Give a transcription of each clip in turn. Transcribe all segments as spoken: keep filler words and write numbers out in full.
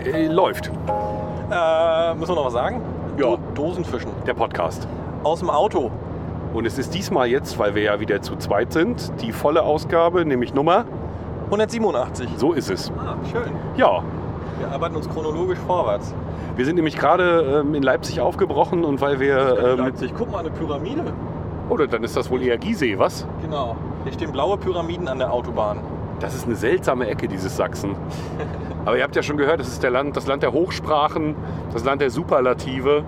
Äh, läuft. Äh, müssen wir noch was sagen? Ja. Do- Dosenfischen. Der Podcast. Aus dem Auto. Und es ist diesmal jetzt, weil wir ja wieder zu zweit sind, die volle Ausgabe, nämlich Nummer. hundertsiebenundachtzig. So ist es. Ah, schön. Ja. Wir arbeiten uns chronologisch vorwärts. Wir sind nämlich gerade ähm, in Leipzig aufgebrochen und weil wir... Ähm, Leipzig, guck mal, eine Pyramide. Oder dann ist das wohl eher Gizeh, was? Genau. Hier stehen blaue Pyramiden an der Autobahn. Das ist eine seltsame Ecke, dieses Sachsen. Aber ihr habt ja schon gehört, es ist der Land, das Land der Hochsprachen, das Land der Superlative.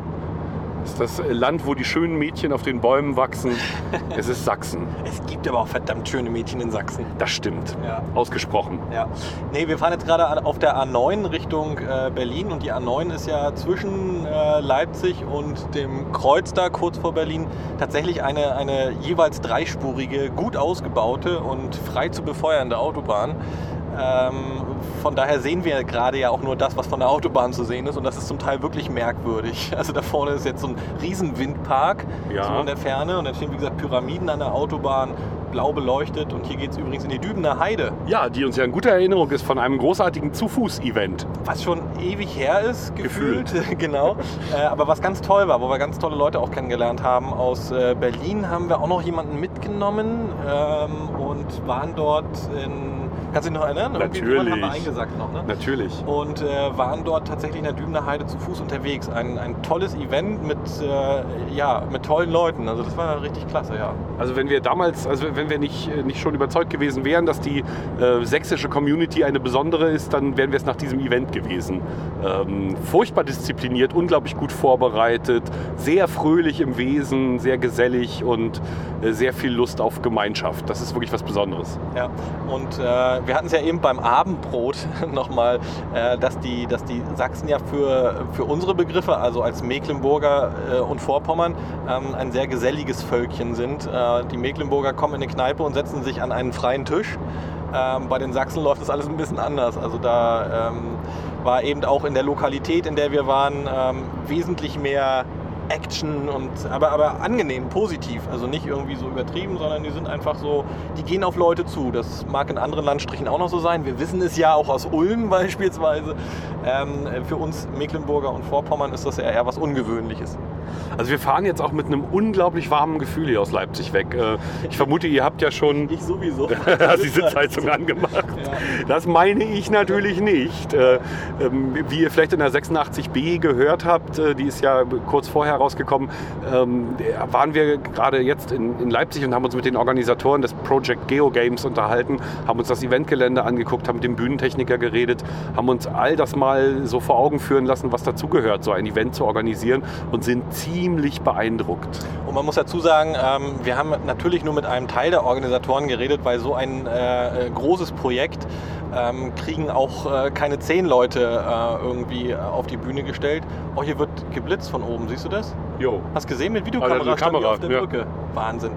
Es ist das Land, wo die schönen Mädchen auf den Bäumen wachsen. Es ist Sachsen. Es gibt aber auch verdammt schöne Mädchen in Sachsen. Das stimmt. Ja. Ausgesprochen. Ja. Nee, wir fahren jetzt gerade auf der A neun Richtung äh, Berlin und die A neun ist ja zwischen äh, Leipzig und dem Kreuz da kurz vor Berlin tatsächlich eine, eine jeweils dreispurige, gut ausgebaute und frei zu befeuernde Autobahn. Ähm, von daher sehen wir gerade ja auch nur das, was von der Autobahn zu sehen ist und das ist zum Teil wirklich merkwürdig. Also da vorne ist jetzt so ein riesen Windpark, Ja. so in der Ferne und dann stehen wie gesagt Pyramiden an der Autobahn, blau beleuchtet und hier geht es übrigens in die Dübener Heide. Ja, die uns ja in guter Erinnerung ist von einem großartigen Zu-Fuß-Event. Was schon ewig her ist, gefühlt, Gefühlt. genau. Äh, aber was ganz toll war, wo wir ganz tolle Leute auch kennengelernt haben. Aus äh, Berlin haben wir auch noch jemanden mitgenommen ähm, und waren dort in... Kannst du dich noch erinnern? Irgendwie Natürlich. haben wir eingesackt noch, ne? Natürlich. Und äh, waren dort tatsächlich in der Dübener Heide zu Fuß unterwegs. Ein, ein tolles Event mit, äh, ja, mit tollen Leuten. Also das war richtig klasse, ja. Also wenn wir damals, also wenn wir nicht, nicht schon überzeugt gewesen wären, dass die äh, sächsische Community eine besondere ist, dann wären wir es nach diesem Event gewesen. Ähm, furchtbar diszipliniert, unglaublich gut vorbereitet, sehr fröhlich im Wesen, sehr gesellig und äh, sehr viel Lust auf Gemeinschaft. Das ist wirklich was Besonderes. Ja, und äh, wir hatten es ja eben beim Abendbrot nochmal, äh, dass, die, dass die Sachsen ja für, für unsere Begriffe, also als Mecklenburger äh, und Vorpommern, ähm, ein sehr geselliges Völkchen sind. Äh, die Mecklenburger kommen in eine Kneipe und setzen sich an einen freien Tisch. Ähm, bei den Sachsen läuft das alles ein bisschen anders. Also da ähm, war eben auch in der Lokalität, in der wir waren, ähm, wesentlich mehr Action und aber, aber angenehm, positiv. Also nicht irgendwie so übertrieben, sondern die sind einfach so, die gehen auf Leute zu. Das mag in anderen Landstrichen auch noch so sein. Wir wissen es ja auch aus Ulm beispielsweise. Ähm, für uns Mecklenburger und Vorpommern ist das ja eher was Ungewöhnliches. Also wir fahren jetzt auch mit einem unglaublich warmen Gefühl hier aus Leipzig weg. Äh, ich vermute, ihr habt ja schon Ich sowieso. die Sitzheizung angemacht. Ja. Das meine ich natürlich nicht. Äh, ähm, Wie ihr vielleicht in der sechsundachtzig b gehört habt, äh, die ist ja kurz vorher rausgekommen, ähm, waren wir gerade jetzt in, in Leipzig und haben uns mit den Organisatoren des Project Geo Games unterhalten, haben uns das Eventgelände angeguckt, haben mit dem Bühnentechniker geredet, haben uns all das mal so vor Augen führen lassen, was dazugehört, so ein Event zu organisieren und sind ziemlich beeindruckt. Und man muss dazu sagen, ähm, wir haben natürlich nur mit einem Teil der Organisatoren geredet, weil so ein äh, großes Projekt ähm, kriegen auch äh, keine zehn Leute äh, irgendwie auf die Bühne gestellt. Oh, hier wird geblitzt von oben, siehst du das? Jo. Hast du gesehen mit Also Videokamera eine stand die Kamera, auf der ja. Brücke? Wahnsinn.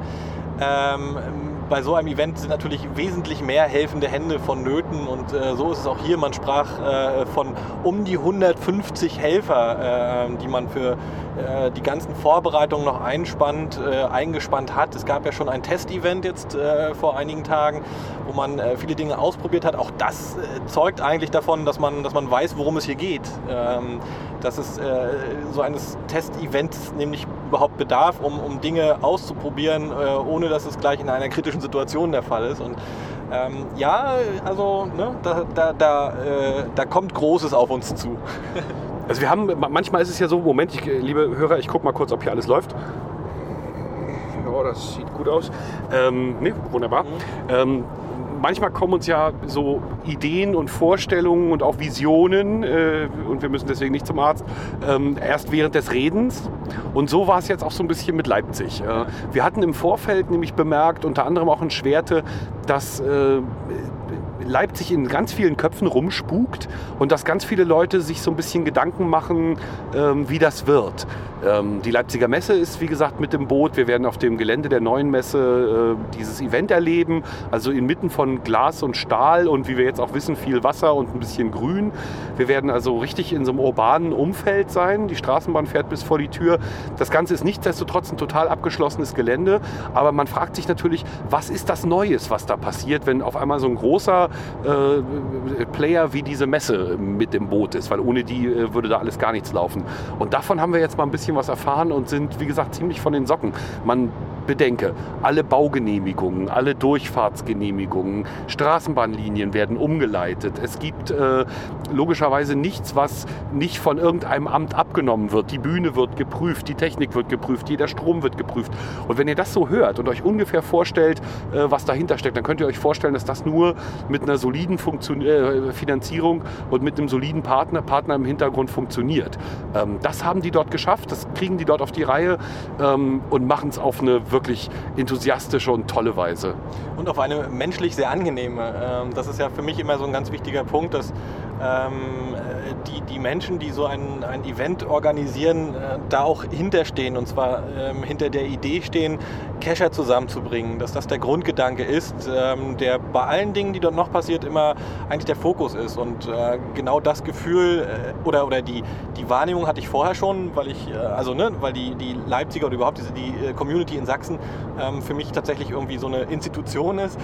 Ähm, bei so einem Event sind natürlich wesentlich mehr helfende Hände vonnöten und äh, so ist es auch hier. Man sprach äh, von um die hundertfünfzig Helfer, äh, die man für äh, die ganzen Vorbereitungen noch einspannt, äh, eingespannt hat. Es gab ja schon ein Testevent jetzt äh, vor einigen Tagen, wo man äh, viele Dinge ausprobiert hat. Auch das äh, zeugt eigentlich davon, dass man, dass man weiß, worum es hier geht. Ähm, dass es äh, so eines Testevents nämlich überhaupt bedarf, um, um Dinge auszuprobieren, äh, ohne dass es gleich in einer kritischen Situation der Fall ist. Und ähm, ja, also ne, da, da, da, äh, da kommt Großes auf uns zu. Also wir haben, manchmal ist es ja so, Moment, ich, liebe Hörer, ich gucke mal kurz, ob hier alles läuft. Ja, das sieht gut aus. Ähm, ne, wunderbar. Mhm. Ähm, manchmal kommen uns ja so Ideen und Vorstellungen und auch Visionen, äh, und wir müssen deswegen nicht zum Arzt, ähm, erst während des Redens. Und so war es jetzt auch so ein bisschen mit Leipzig. Äh, wir hatten im Vorfeld nämlich bemerkt, unter anderem auch in Schwerte, dass äh, Leipzig in ganz vielen Köpfen rumspukt und dass ganz viele Leute sich so ein bisschen Gedanken machen, ähm, wie das wird. Ähm, die Leipziger Messe ist, wie gesagt, mit im Boot. Wir werden auf dem Gelände der neuen Messe äh, dieses Event erleben, also inmitten von Glas und Stahl und wie wir jetzt auch wissen, viel Wasser und ein bisschen Grün. Wir werden also richtig in so einem urbanen Umfeld sein. Die Straßenbahn fährt bis vor die Tür. Das Ganze ist nichtsdestotrotz ein total abgeschlossenes Gelände, aber man fragt sich natürlich, was ist das Neues, was da passiert, wenn auf einmal so ein großer äh, Player wie diese Messe mit im Boot ist, weil ohne die äh, würde da alles gar nichts laufen. Und davon haben wir jetzt mal ein bisschen was erfahren und sind, wie gesagt, ziemlich von den Socken. Man bedenke, alle Baugenehmigungen, alle Durchfahrtsgenehmigungen, Straßenbahnlinien werden umgeleitet. Es gibt äh, logischerweise nichts, was nicht von irgendeinem Amt abgenommen wird. Die Bühne wird geprüft, die Technik wird geprüft, jeder Strom wird geprüft. Und wenn ihr das so hört und euch ungefähr vorstellt, äh, was dahinter steckt, dann könnt ihr euch vorstellen, dass das nur mit einer soliden Funktion- äh, Finanzierung und mit einem soliden Partner, Partner im Hintergrund funktioniert. Ähm, das haben die dort geschafft, das kriegen die dort auf die Reihe ähm, und machen es auf eine wirklich enthusiastische und tolle Weise. Und auf eine menschlich sehr angenehme. Das ist ja für mich immer so ein ganz wichtiger Punkt, dass die, die Menschen, die so ein, ein Event organisieren, da auch hinterstehen, und zwar hinter der Idee stehen, Kescher zusammenzubringen, dass das der Grundgedanke ist, der bei allen Dingen, die dort noch passiert, immer eigentlich der Fokus ist. Und genau das Gefühl oder, oder die, die Wahrnehmung hatte ich vorher schon, weil ich, also ne, weil die, die Leipziger oder überhaupt diese, die Community in Sachsen für mich tatsächlich irgendwie so eine Institution ist.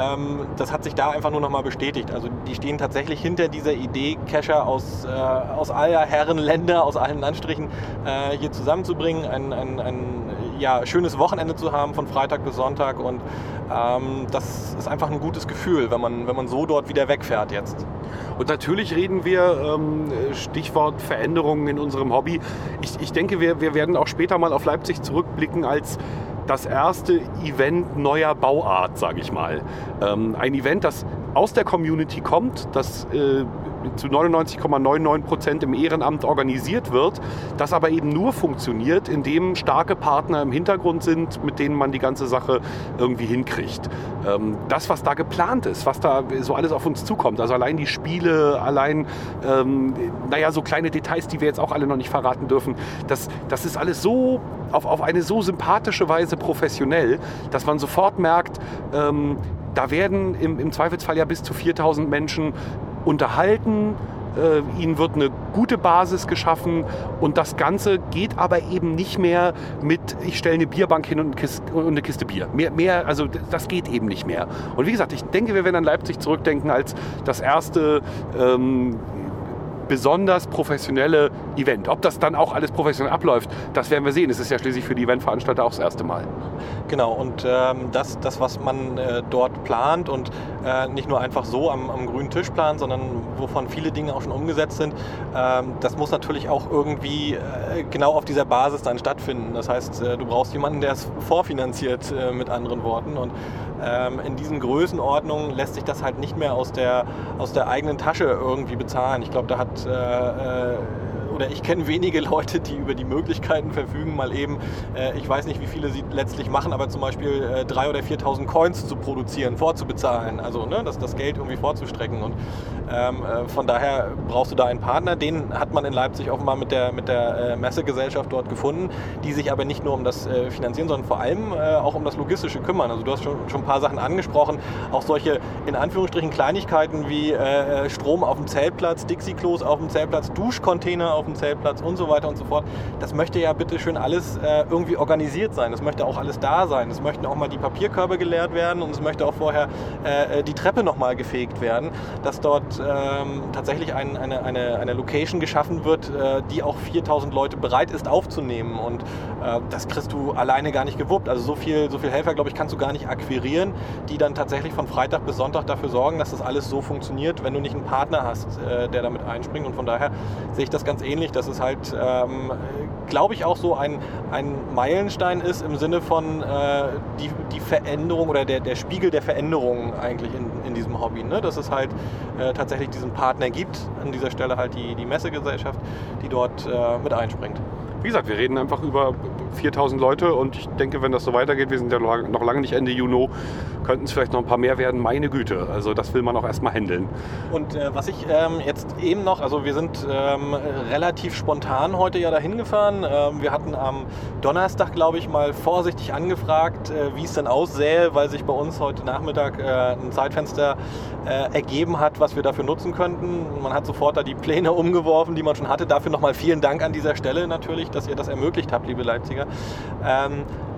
Das hat sich da einfach nur noch mal bestätigt. Also die stehen tatsächlich hinter dieser Idee, Kescher aus, äh, aus aller Herren Länder, aus allen Landstrichen äh, hier zusammenzubringen, ein, ein, ein ja, schönes Wochenende zu haben von Freitag bis Sonntag, und ähm, das ist einfach ein gutes Gefühl, wenn man, wenn man so dort wieder wegfährt jetzt. Und natürlich reden wir, ähm, Stichwort Veränderungen in unserem Hobby. Ich, ich denke, wir, wir werden auch später mal auf Leipzig zurückblicken als das erste Event neuer Bauart, sage ich mal. Ähm, ein Event, das aus der Community kommt, das äh, zu neunundneunzig Komma neunundneunzig Prozent im Ehrenamt organisiert wird, das aber eben nur funktioniert, indem starke Partner im Hintergrund sind, mit denen man die ganze Sache irgendwie hinkriegt. Ähm, das, was da geplant ist, was da so alles auf uns zukommt, also allein die Spiele, allein, ähm, naja, so kleine Details, die wir jetzt auch alle noch nicht verraten dürfen, das, das ist alles so auf, auf eine so sympathische Weise professionell, dass man sofort merkt, ähm, da werden im, im Zweifelsfall ja bis zu viertausend Menschen unterhalten, äh, ihnen wird eine gute Basis geschaffen, und das Ganze geht aber eben nicht mehr mit, ich stelle eine Bierbank hin und eine Kiste, und eine Kiste Bier. Mehr, mehr, also das geht eben nicht mehr. Und wie gesagt, ich denke, wir werden an Leipzig zurückdenken als das erste ähm, besonders professionelle Event. Ob das dann auch alles professionell abläuft, das werden wir sehen. Es ist ja schließlich für die Eventveranstalter auch das erste Mal. Genau, und ähm, das, das, was man äh, dort plant und äh, nicht nur einfach so am, am grünen Tisch plant, sondern wovon viele Dinge auch schon umgesetzt sind, ähm, das muss natürlich auch irgendwie äh, genau auf dieser Basis dann stattfinden. Das heißt, äh, du brauchst jemanden, der es vorfinanziert, äh, mit anderen Worten. Und ähm, in diesen Größenordnungen lässt sich das halt nicht mehr aus der, aus der eigenen Tasche irgendwie bezahlen. Ich glaube, da hat Äh, äh, oder ich kenne wenige Leute, die über die Möglichkeiten verfügen, mal eben, äh, ich weiß nicht, wie viele sie letztlich machen, aber zum Beispiel äh, dreitausend oder viertausend Coins zu produzieren, vorzubezahlen, also ne, das, das Geld irgendwie vorzustrecken. Und ähm, äh, von daher brauchst du da einen Partner, den hat man in Leipzig offenbar mit der, mit der äh, Messegesellschaft dort gefunden, die sich aber nicht nur um das äh, Finanzieren, sondern vor allem äh, auch um das Logistische kümmern. Also du hast schon, schon ein paar Sachen angesprochen, auch solche in Anführungsstrichen Kleinigkeiten wie äh, Strom auf dem Zeltplatz, Dixie-Klos auf dem Zeltplatz, Duschcontainer auf dem Zeltplatz und so weiter und so fort. Das möchte ja bitte schön alles äh, irgendwie organisiert sein. Das möchte auch alles da sein. Es möchten auch mal die Papierkörbe geleert werden, und es möchte auch vorher äh, die Treppe nochmal gefegt werden, dass dort ähm, tatsächlich ein, eine, eine, eine Location geschaffen wird, äh, die auch viertausend Leute bereit ist aufzunehmen, und äh, das kriegst du alleine gar nicht gewuppt. Also so viel, so viel Helfer, glaube ich, kannst du gar nicht akquirieren, die dann tatsächlich von Freitag bis Sonntag dafür sorgen, dass das alles so funktioniert, wenn du nicht einen Partner hast, äh, der damit einspringt. Und von daher sehe ich das ganz ähnlich, dass es halt, ähm, glaube ich, auch so ein, ein Meilenstein ist im Sinne von äh, die, die Veränderung oder der, der Spiegel der Veränderung eigentlich in, in diesem Hobby. Ne? Dass es halt äh, tatsächlich diesen Partner gibt, an dieser Stelle halt die, die Messegesellschaft, die dort äh, mit einspringt. Wie gesagt, wir reden einfach über viertausend Leute, und ich denke, wenn das so weitergeht, wir sind ja noch lange nicht Ende Juni, könnten es vielleicht noch ein paar mehr werden. Meine Güte, also das will man auch erstmal handeln. Und äh, was ich ähm, jetzt eben noch, also wir sind ähm, relativ spontan heute ja dahin gefahren. Ähm, wir hatten am Donnerstag, glaube ich, mal vorsichtig angefragt, äh, wie es denn aussähe, weil sich bei uns heute Nachmittag äh, ein Zeitfenster äh, ergeben hat, was wir dafür nutzen könnten. Man hat sofort da die Pläne umgeworfen, die man schon hatte. Dafür nochmal vielen Dank an dieser Stelle natürlich, dass ihr das ermöglicht habt, liebe Leipziger. Ähm,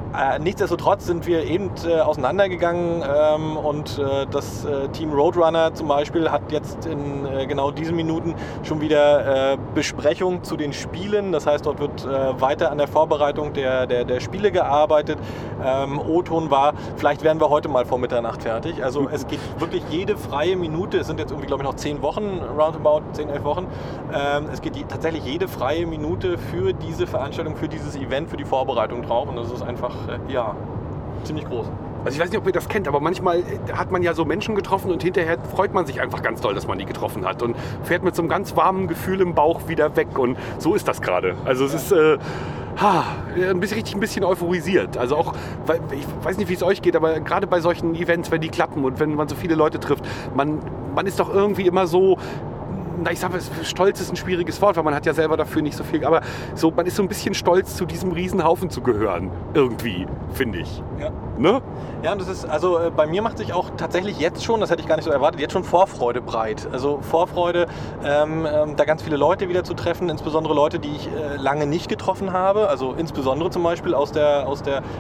Äh, nichtsdestotrotz sind wir eben äh, auseinandergegangen ähm, und äh, das äh, Team Roadrunner zum Beispiel hat jetzt in äh, genau diesen Minuten schon wieder äh, Besprechung zu den Spielen. Das heißt, dort wird äh, weiter an der Vorbereitung der, der, der Spiele gearbeitet. Ähm, O-Ton war, vielleicht werden wir heute mal vor Mitternacht fertig. Also es geht wirklich jede freie Minute, es sind jetzt irgendwie glaube ich noch zehn Wochen, roundabout zehn, elf Wochen. Ähm, es geht die, tatsächlich jede freie Minute für diese Veranstaltung, für dieses Event, für die Vorbereitung drauf und das ist einfach ja, ziemlich groß. Also ich weiß nicht, ob ihr das kennt, aber manchmal hat man ja so Menschen getroffen und hinterher freut man sich einfach ganz doll, dass man die getroffen hat und fährt mit so einem ganz warmen Gefühl im Bauch wieder weg und so ist das gerade. Also es ist äh, ha, ein bisschen, richtig ein bisschen euphorisiert. Also auch, weil, ich weiß nicht, wie es euch geht, aber gerade bei solchen Events, wenn die klappen und wenn man so viele Leute trifft, man, man ist doch irgendwie immer so, na, ich sage, stolz ist ein schwieriges Wort, weil man hat ja selber dafür nicht so viel, aber so, man ist so ein bisschen stolz, zu diesem Riesenhaufen zu gehören, irgendwie, finde ich. Ja. Ne? Ja, und das ist, also äh, bei mir macht sich auch tatsächlich jetzt schon, das hätte ich gar nicht so erwartet, jetzt schon Vorfreude breit. Also Vorfreude, ähm, ähm, da ganz viele Leute wieder zu treffen, insbesondere Leute, die ich äh, lange nicht getroffen habe, also insbesondere zum Beispiel aus der, aus der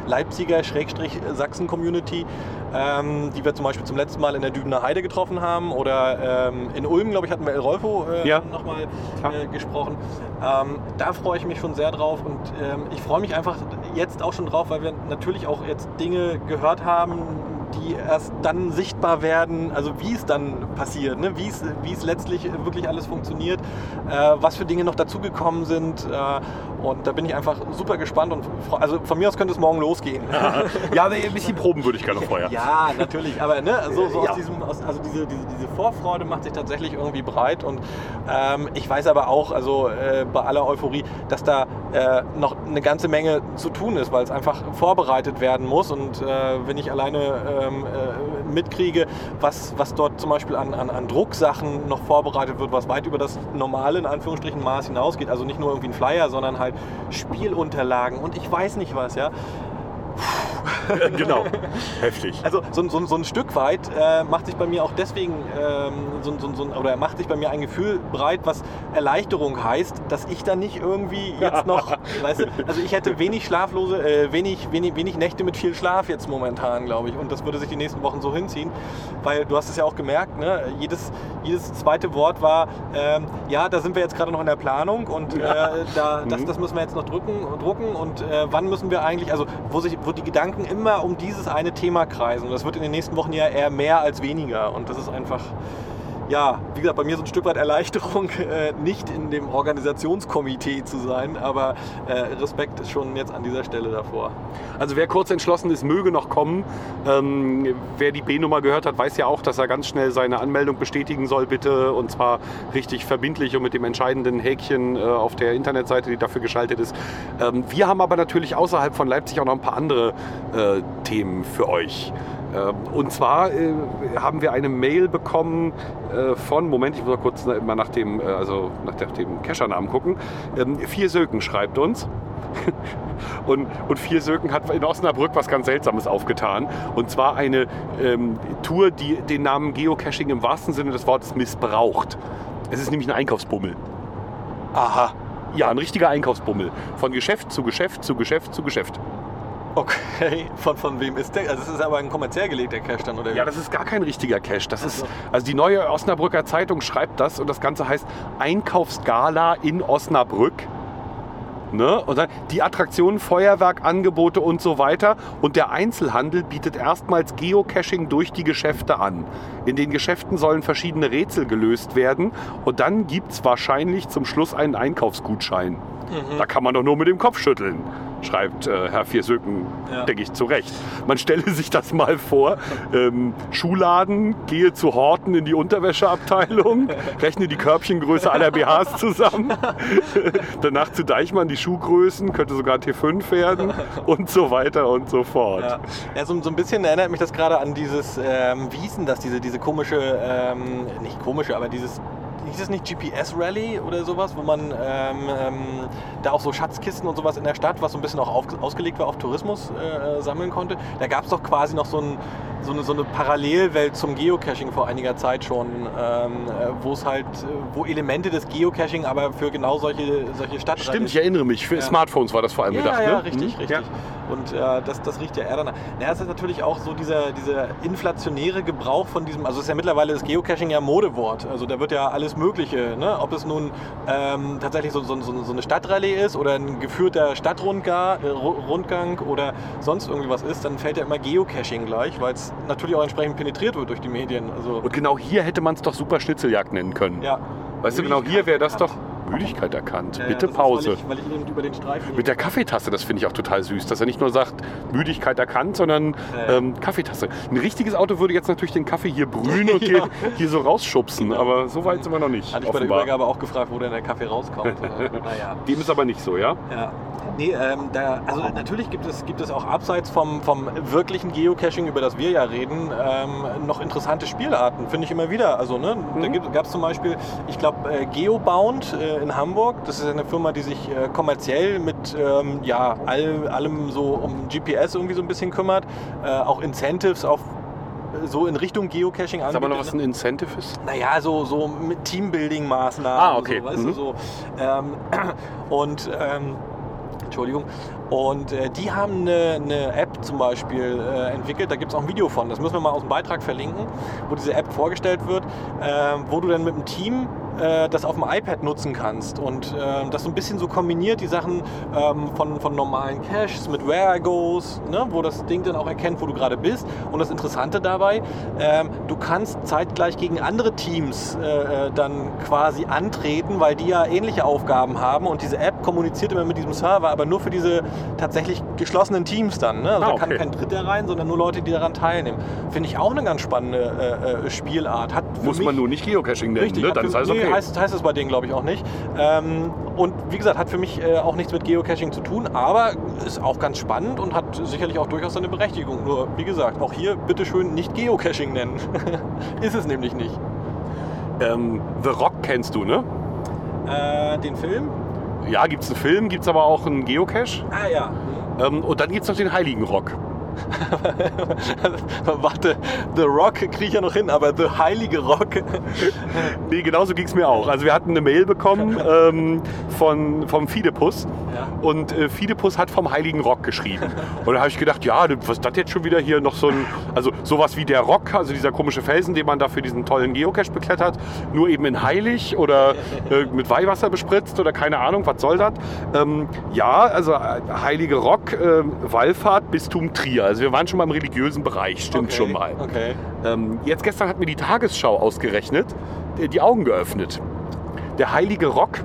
Leipziger-Sachsen-Community, ähm, die wir zum Beispiel zum letzten Mal in der Dübener Heide getroffen haben oder ähm, in Ulm, glaube ich, hatten wir El Rolfo äh, ja. nochmal äh, gesprochen. Ähm, da freue ich mich schon sehr drauf und ähm, ich freue mich einfach jetzt auch schon drauf, weil wir natürlich auch jetzt Dinge gehört haben, die erst dann sichtbar werden, also wie es dann passiert, ne? wie es, wie es letztlich wirklich alles funktioniert, äh, was für Dinge noch dazugekommen sind äh, und da bin ich einfach super gespannt und also von mir aus könnte es morgen losgehen. Ja, aber ein bisschen proben würde ich gerne vorher. Ja, natürlich, aber ne, so, so ja. aus diesem, aus, also diese, diese, diese Vorfreude macht sich tatsächlich irgendwie breit und ähm, ich weiß aber auch, also äh, bei aller Euphorie, dass da äh, noch eine ganze Menge zu tun ist, weil es einfach vorbereitet werden muss und äh, wenn ich alleine äh, Ähm, äh, mitkriege, was, was dort zum Beispiel an, an, an Drucksachen noch vorbereitet wird, was weit über das normale, in Anführungsstrichen, Maß hinausgeht. Also nicht nur irgendwie ein Flyer, sondern halt Spielunterlagen und ich weiß nicht was, ja. Genau, heftig. Also so, so, so ein Stück weit äh, macht sich bei mir auch deswegen ähm, so, so, so, oder macht sich bei mir ein Gefühl breit, was Erleichterung heißt, dass ich da nicht irgendwie jetzt noch, weißt du, also ich hätte wenig schlaflose, äh, wenig, wenig, wenig Nächte mit viel Schlaf jetzt momentan, glaube ich, und das würde sich die nächsten Wochen so hinziehen, weil du hast es ja auch gemerkt, ne? jedes, jedes zweite Wort war, ähm, ja, da sind wir jetzt gerade noch in der Planung und äh, da, das, das müssen wir jetzt noch drücken, drucken und äh, wann müssen wir eigentlich, also wo sich, wo die Gedanken immer um dieses eine Thema kreisen. Und das wird in den nächsten Wochen ja eher mehr als weniger. Und das ist einfach, ja, wie gesagt, bei mir so ein Stück weit Erleichterung, äh, nicht in dem Organisationskomitee zu sein, aber äh, Respekt ist schon jetzt an dieser Stelle davor. Also wer kurz entschlossen ist, möge noch kommen. Ähm, wer die B-Nummer gehört hat, weiß ja auch, dass er ganz schnell seine Anmeldung bestätigen soll, bitte. Und zwar richtig verbindlich und mit dem entscheidenden Häkchen äh, auf der Internetseite, die dafür geschaltet ist. Ähm, wir haben aber natürlich außerhalb von Leipzig auch noch ein paar andere äh, Themen für euch. Und zwar äh, haben wir eine Mail bekommen äh, von, Moment, ich muss mal kurz mal nach dem, äh, also nach dem Cacher-Namen gucken. Ähm, Viersöken schreibt uns. und, und Viersöken hat in Osnabrück was ganz Seltsames aufgetan. Und zwar eine ähm, Tour, die den Namen Geocaching im wahrsten Sinne des Wortes missbraucht. Es ist nämlich ein Einkaufsbummel. Aha. Ja, ein richtiger Einkaufsbummel. Von Geschäft zu Geschäft zu Geschäft zu Geschäft. Okay, von, von wem ist der? Also es ist aber ein kommerziell gelegter Cache dann, oder wie? Ja, das ist gar kein richtiger Cache. Das also. ist, also die neue Osnabrücker Zeitung schreibt das und das Ganze heißt Einkaufsgala in Osnabrück. Ne? Und dann die Attraktionen, Feuerwerkangebote und so weiter. Und der Einzelhandel bietet erstmals Geocaching durch die Geschäfte an. In den Geschäften sollen verschiedene Rätsel gelöst werden. Und dann gibt es wahrscheinlich zum Schluss einen Einkaufsgutschein. Mhm. Da kann man doch nur mit dem Kopf schütteln, schreibt äh, Herr Viersöken, ja. denke ich, zu Recht. Man stelle sich das mal vor, ähm, Schuhladen, gehe zu Horten in die Unterwäscheabteilung, rechne die Körbchengröße aller B Hs zusammen, danach zu Deichmann die Schuhgrößen, könnte sogar T fünf werden und so weiter und so fort. Ja, ja so, so ein bisschen erinnert mich das gerade an dieses, ähm, wie hieß denn das, diese, diese komische, ähm, nicht komische, aber dieses, hieß es nicht G P S-Rally oder sowas, wo man ähm, ähm, da auch so Schatzkisten und sowas in der Stadt, was so ein bisschen auch auf, ausgelegt war auf Tourismus, äh, sammeln konnte. Da gab es doch quasi noch so, ein, so, eine, so eine Parallelwelt zum Geocaching vor einiger Zeit schon, ähm, wo es halt, wo Elemente des Geocaching aber für genau solche, solche Stadt. Stimmt, ich erinnere mich. Für ja. Smartphones war das vor allem ja, gedacht. Ja, ne? richtig, mhm. richtig. Und äh, das, das riecht ja eher danach. Naja, es ist natürlich auch so dieser, dieser inflationäre Gebrauch von diesem, also es ist ja mittlerweile das Geocaching ja Modewort. Also da wird ja alles Mögliche, ne? Ob es nun ähm, tatsächlich so, so, so eine Stadtrallye ist oder ein geführter Stadtrundgang äh, Rundgang oder sonst irgendwie was ist, dann fällt ja immer Geocaching gleich, weil es natürlich auch entsprechend penetriert wird durch die Medien. Also und genau hier hätte man es doch super Schnitzeljagd nennen können. Ja. Weißt du, genau hier wäre das doch Müdigkeit erkannt. Ja, Bitte ja, Pause. Ist, weil, ich, weil ich eben über den Streifen... Mit der Kaffeetasse, das finde ich auch total süß, dass er nicht nur sagt, Müdigkeit erkannt, sondern ja, ja. Ähm, Kaffeetasse. Ein richtiges Auto würde jetzt natürlich den Kaffee hier brühen und ja. hier, hier so rausschubsen, aber so weit sind wir noch nicht. Hatte ich bei der Übergabe auch gefragt, wo denn der Kaffee rauskommt. Naja. Dem ist aber nicht so, ja? Ja. Nee, ähm, da, also natürlich gibt es, gibt es auch abseits vom, vom wirklichen Geocaching, über das wir ja reden, ähm, noch interessante Spielarten, finde ich immer wieder. Also, ne, mhm. Da gab es zum Beispiel, ich glaube, äh, Geobound äh, in Hamburg. Das ist eine Firma, die sich äh, kommerziell mit ähm, ja, all, allem so um G P S irgendwie so ein bisschen kümmert. Äh, auch Incentives auf so in Richtung Geocaching anbietet. Sag mal noch, was ein Incentive ist? Naja, so, so mit Teambuilding-Maßnahmen. Ah, okay. So, weißt mhm. du, so. Ähm, und ähm, Entschuldigung. Und äh, die haben eine, eine App zum Beispiel äh, entwickelt, da gibt es auch ein Video von, das müssen wir mal aus dem Beitrag verlinken, wo diese App vorgestellt wird, äh, wo du dann mit dem Team äh, das auf dem iPad nutzen kannst und äh, das so ein bisschen so kombiniert, die Sachen ähm, von, von normalen Caches mit Where I Goes, ne, wo das Ding dann auch erkennt, wo du gerade bist. Und das Interessante dabei, ähm, du kannst zeitgleich gegen andere Teams äh, dann quasi antreten, weil die ja ähnliche Aufgaben haben und diese App kommuniziert immer mit diesem Server, aber nur für diese tatsächlich geschlossenen Teams dann. Ne? Also ah, da okay. kann kein Dritter rein, sondern nur Leute, die daran teilnehmen. Finde ich auch eine ganz spannende äh, Spielart. Hat für Muss mich, man nur nicht Geocaching nennen, richtig, ne? Dann für, ist alles nee, okay. heißt, heißt es bei denen, glaube ich, auch nicht. Ähm, und wie gesagt, hat für mich äh, auch nichts mit Geocaching zu tun, aber ist auch ganz spannend und hat sicherlich auch durchaus seine Berechtigung. Nur, wie gesagt, auch hier bitteschön nicht Geocaching nennen. Ist es nämlich nicht. Ähm, The Rock kennst du, ne? Äh, den Film? Ja, gibt es einen Film, gibt es aber auch einen Geocache. Ah ja. Ähm, und dann gibt es noch den Heiligen Rock. Warte, The Rock kriege ich ja noch hin, aber The Heilige Rock. Nee, genauso ging es mir auch. Also wir hatten eine Mail bekommen ähm, von, vom Fidepus Ja. und äh, Fidepus hat vom Heiligen Rock geschrieben. Und da habe ich gedacht, ja, was ist das jetzt schon wieder hier noch so ein, also sowas wie der Rock, also dieser komische Felsen, den man da für diesen tollen Geocache beklettert, nur eben in heilig oder äh, mit Weihwasser bespritzt oder keine Ahnung, was soll das? Ähm, ja, also äh, Heilige Rock, äh, Wallfahrt, Bistum Trier. Also wir waren schon mal im religiösen Bereich, stimmt Okay, schon mal. Okay. Ähm, jetzt gestern hat mir die Tagesschau ausgerechnet, äh, die Augen geöffnet. Der Heilige Rock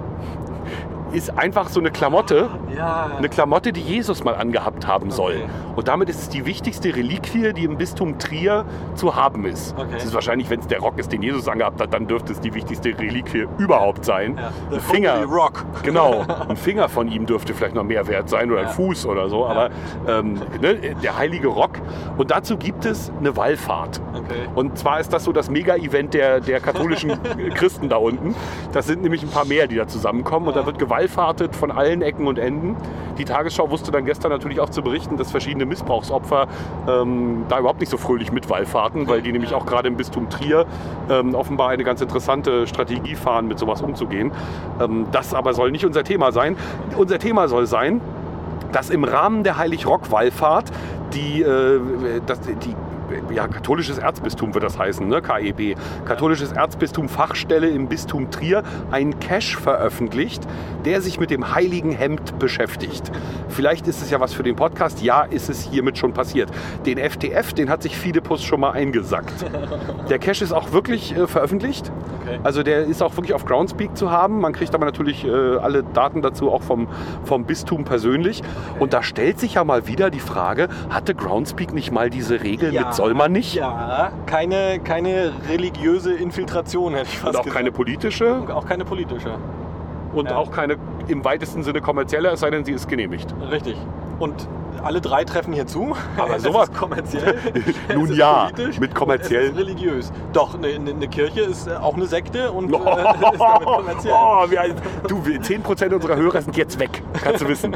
ist einfach so eine Klamotte, Ja. eine Klamotte, die Jesus mal angehabt haben soll. Okay. Und damit ist es die wichtigste Reliquie, die im Bistum Trier zu haben ist. Okay. Es ist wahrscheinlich, wenn es der Rock ist, den Jesus angehabt hat, dann dürfte es die wichtigste Reliquie überhaupt sein. Ja. Ein Finger, Holy Rock. genau, ein Finger von ihm dürfte vielleicht noch mehr wert sein oder Ja. ein Fuß oder so. Ja. Aber ähm, ne, der Heilige Rock. Und dazu gibt es eine Wallfahrt. Okay. Und zwar ist das so das Mega-Event der, der katholischen Christen da unten. Das sind nämlich ein paar mehr, die da zusammenkommen. Und da wird gewallfahrtet von allen Ecken und Enden. Die Tagesschau wusste dann gestern natürlich auch zu berichten, dass verschiedene Missbrauchsopfer ähm, da überhaupt nicht so fröhlich mitwallfahrten, weil die nämlich auch gerade im Bistum Trier ähm, offenbar eine ganz interessante Strategie fahren, mit sowas umzugehen. Ähm, das aber soll nicht unser Thema sein. Unser Thema soll sein, dass im Rahmen der Heilig-Rock-Wallfahrt die, äh, das, die ja, katholisches Erzbistum wird das heißen, ne? K E B. Katholisches Erzbistum Fachstelle im Bistum Trier einen Cache veröffentlicht, der sich mit dem Heiligen Hemd beschäftigt. Vielleicht ist es ja was für den Podcast. Ja, ist es hiermit schon passiert. Den F T F, den hat sich Fidepus schon mal eingesackt. Der Cache ist auch wirklich äh, veröffentlicht. Okay. Also der ist auch wirklich auf Groundspeak zu haben. Man kriegt aber natürlich äh, alle Daten dazu auch vom, vom Bistum persönlich. Und da stellt sich ja mal wieder die Frage, hatte Groundspeak nicht mal diese Regel Ja. mit soll man nicht? Ja, keine, keine religiöse Infiltration, hätte ich fast Und auch gesagt. keine politische Und auch keine politische. und Ja. auch keine im weitesten Sinne kommerzielle, es sei denn, sie ist genehmigt. Richtig. Und alle drei treffen hier zu. Aber Es sowas- ist kommerziell. Nun es ist ja, politisch mit und kommerziell. Es ist religiös. Doch, eine, eine eine Kirche ist auch eine Sekte und äh, ist damit kommerziell. Oh, wir, du, wir- zehn Prozent unserer Hörer sind jetzt weg, kannst du wissen.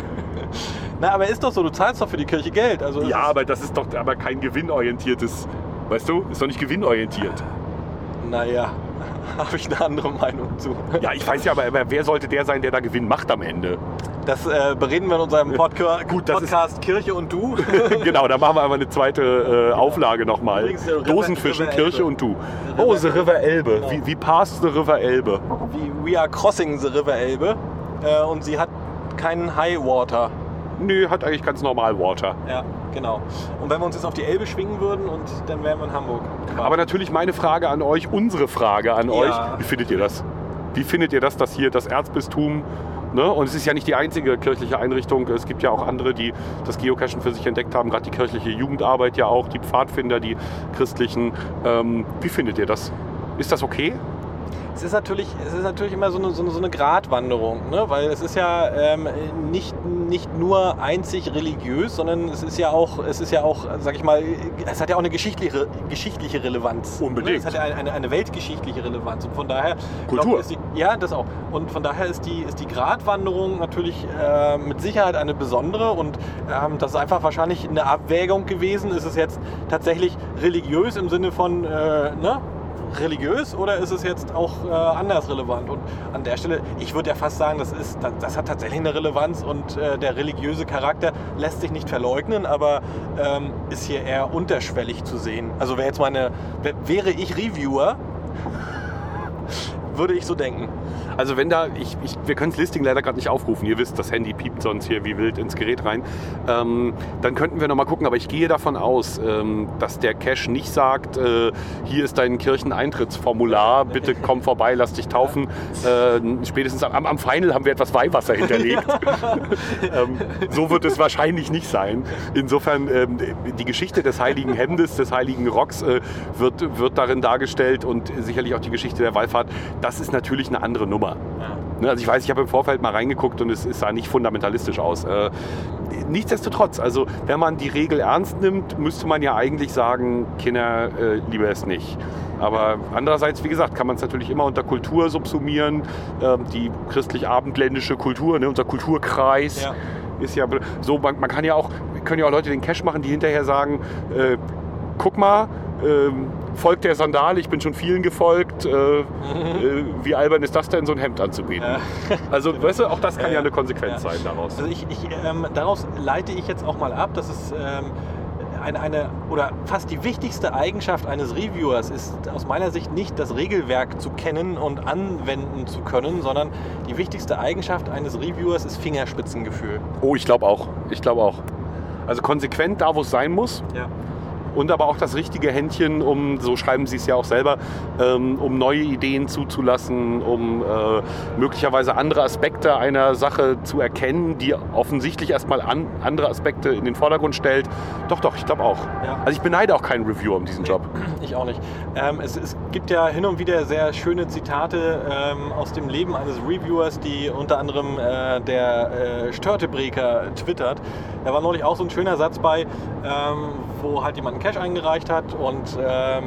Na, aber ist doch so, du zahlst doch für die Kirche Geld. Also es Ja, ist, aber das ist doch aber kein gewinnorientiertes, weißt du, ist doch nicht gewinnorientiert. Naja, habe ich eine andere Meinung zu. Ja, ich weiß ja, aber, aber wer sollte der sein, der da Gewinn macht am Ende? Das äh, bereden wir in unserem Podca- Gut, das Podcast Kirche und Du. Genau, da machen wir einmal eine zweite äh, Auflage nochmal. Übrigens, der River- Dosenfischen, River Kirche Elbe. und Du. River Oh, the River Elbe. Elbe. Genau. Wie, wie passt the River Elbe? Wie We are crossing the River Elbe. Äh, und sie hat keinen High Water. Nö, hat eigentlich ganz normal Water. Ja, genau. Und wenn wir uns jetzt auf die Elbe schwingen würden, und dann wären wir in Hamburg. Aber natürlich meine Frage an euch, unsere Frage an Ja. euch. Wie findet ihr das? Wie findet ihr das, dass hier das Erzbistum, ne? Und es ist ja nicht die einzige kirchliche Einrichtung, es gibt ja auch andere, die das Geocachen für sich entdeckt haben, gerade die kirchliche Jugendarbeit ja auch, die Pfadfinder, die christlichen. Ähm, wie findet ihr das? Ist das okay? Es ist natürlich, es ist natürlich immer so eine, so eine, so eine Gratwanderung, ne? Weil es ist ja ähm, nicht, nicht nur einzig religiös, sondern es ist ja auch, es ist ja auch, sag ich mal, es hat ja auch eine geschichtliche, geschichtliche Relevanz. Unbedingt. Ne? Es hat ja eine, eine weltgeschichtliche Relevanz und von daher Kultur. glaub, ist die, ja, das auch. Und von daher ist die, ist die Gratwanderung natürlich äh, mit Sicherheit eine besondere und ähm, das ist einfach wahrscheinlich eine Abwägung gewesen. Ist es jetzt tatsächlich religiös im Sinne von, äh, ne? religiös oder ist es jetzt auch äh, anders relevant? Und an der Stelle, ich würde ja fast sagen, das, ist, das, das hat tatsächlich eine Relevanz und äh, der religiöse Charakter lässt sich nicht verleugnen, aber ähm, ist hier eher unterschwellig zu sehen. Also wäre jetzt meine, wär, wäre ich Reviewer, würde ich so denken. Also wenn da, ich, ich, wir können das Listing leider gerade nicht aufrufen, ihr wisst, das Handy piept sonst hier wie wild ins Gerät rein, ähm, dann könnten wir nochmal gucken, aber ich gehe davon aus, ähm, dass der Cache nicht sagt, äh, hier ist dein Kircheneintrittsformular, bitte komm vorbei, lass dich taufen. Äh, spätestens am, am Final haben wir etwas Weihwasser hinterlegt. ähm, so wird es wahrscheinlich nicht sein. Insofern, ähm, die Geschichte des heiligen Hemdes, des heiligen Rocks äh, wird, wird darin dargestellt und sicherlich auch die Geschichte der Wallfahrt. Das ist natürlich eine andere Nummer. Ja. Also ich weiß, ich habe im Vorfeld mal reingeguckt und es, es sah nicht fundamentalistisch aus. Äh, nichtsdestotrotz, also wenn man die Regel ernst nimmt, müsste man ja eigentlich sagen, Kinder, äh, lieber es nicht. Aber andererseits, wie gesagt, kann man es natürlich immer unter Kultur subsumieren. Äh, die christlich-abendländische Kultur, ne, unser Kulturkreis. Ja. Ist ja so, man, man kann ja auch, können ja auch Leute den Cache machen, die hinterher sagen, äh, guck mal, ähm, folgt der Sandale, ich bin schon vielen gefolgt. Äh, mhm. äh, wie albern ist das denn, so ein Hemd anzubieten? Ja. Also, genau. Weißt du, auch das kann ja, ja eine Konsequenz ja. sein daraus. Also ich, ich, ähm, daraus leite ich jetzt auch mal ab, dass es ähm, eine, eine, oder fast die wichtigste Eigenschaft eines Reviewers ist aus meiner Sicht nicht das Regelwerk zu kennen und anwenden zu können, sondern die wichtigste Eigenschaft eines Reviewers ist Fingerspitzengefühl. Oh, ich glaube auch. Ich glaube auch. Also konsequent da, wo es sein muss. Ja. Und aber auch das richtige Händchen, um, so schreiben Sie es ja auch selber, ähm, um neue Ideen zuzulassen, um äh, möglicherweise andere Aspekte einer Sache zu erkennen, die offensichtlich erstmal an, andere Aspekte in den Vordergrund stellt. Doch, doch, ich glaube auch. Ja. Also ich beneide auch keinen Reviewer um diesen nee, Job. Ich auch nicht. Ähm, es, es gibt ja hin und wieder sehr schöne Zitate ähm, aus dem Leben eines Reviewers, die unter anderem äh, der äh, Störtebreker twittert. Da war neulich auch so ein schöner Satz bei, ähm, wo halt jemand einen Cache eingereicht hat und ähm,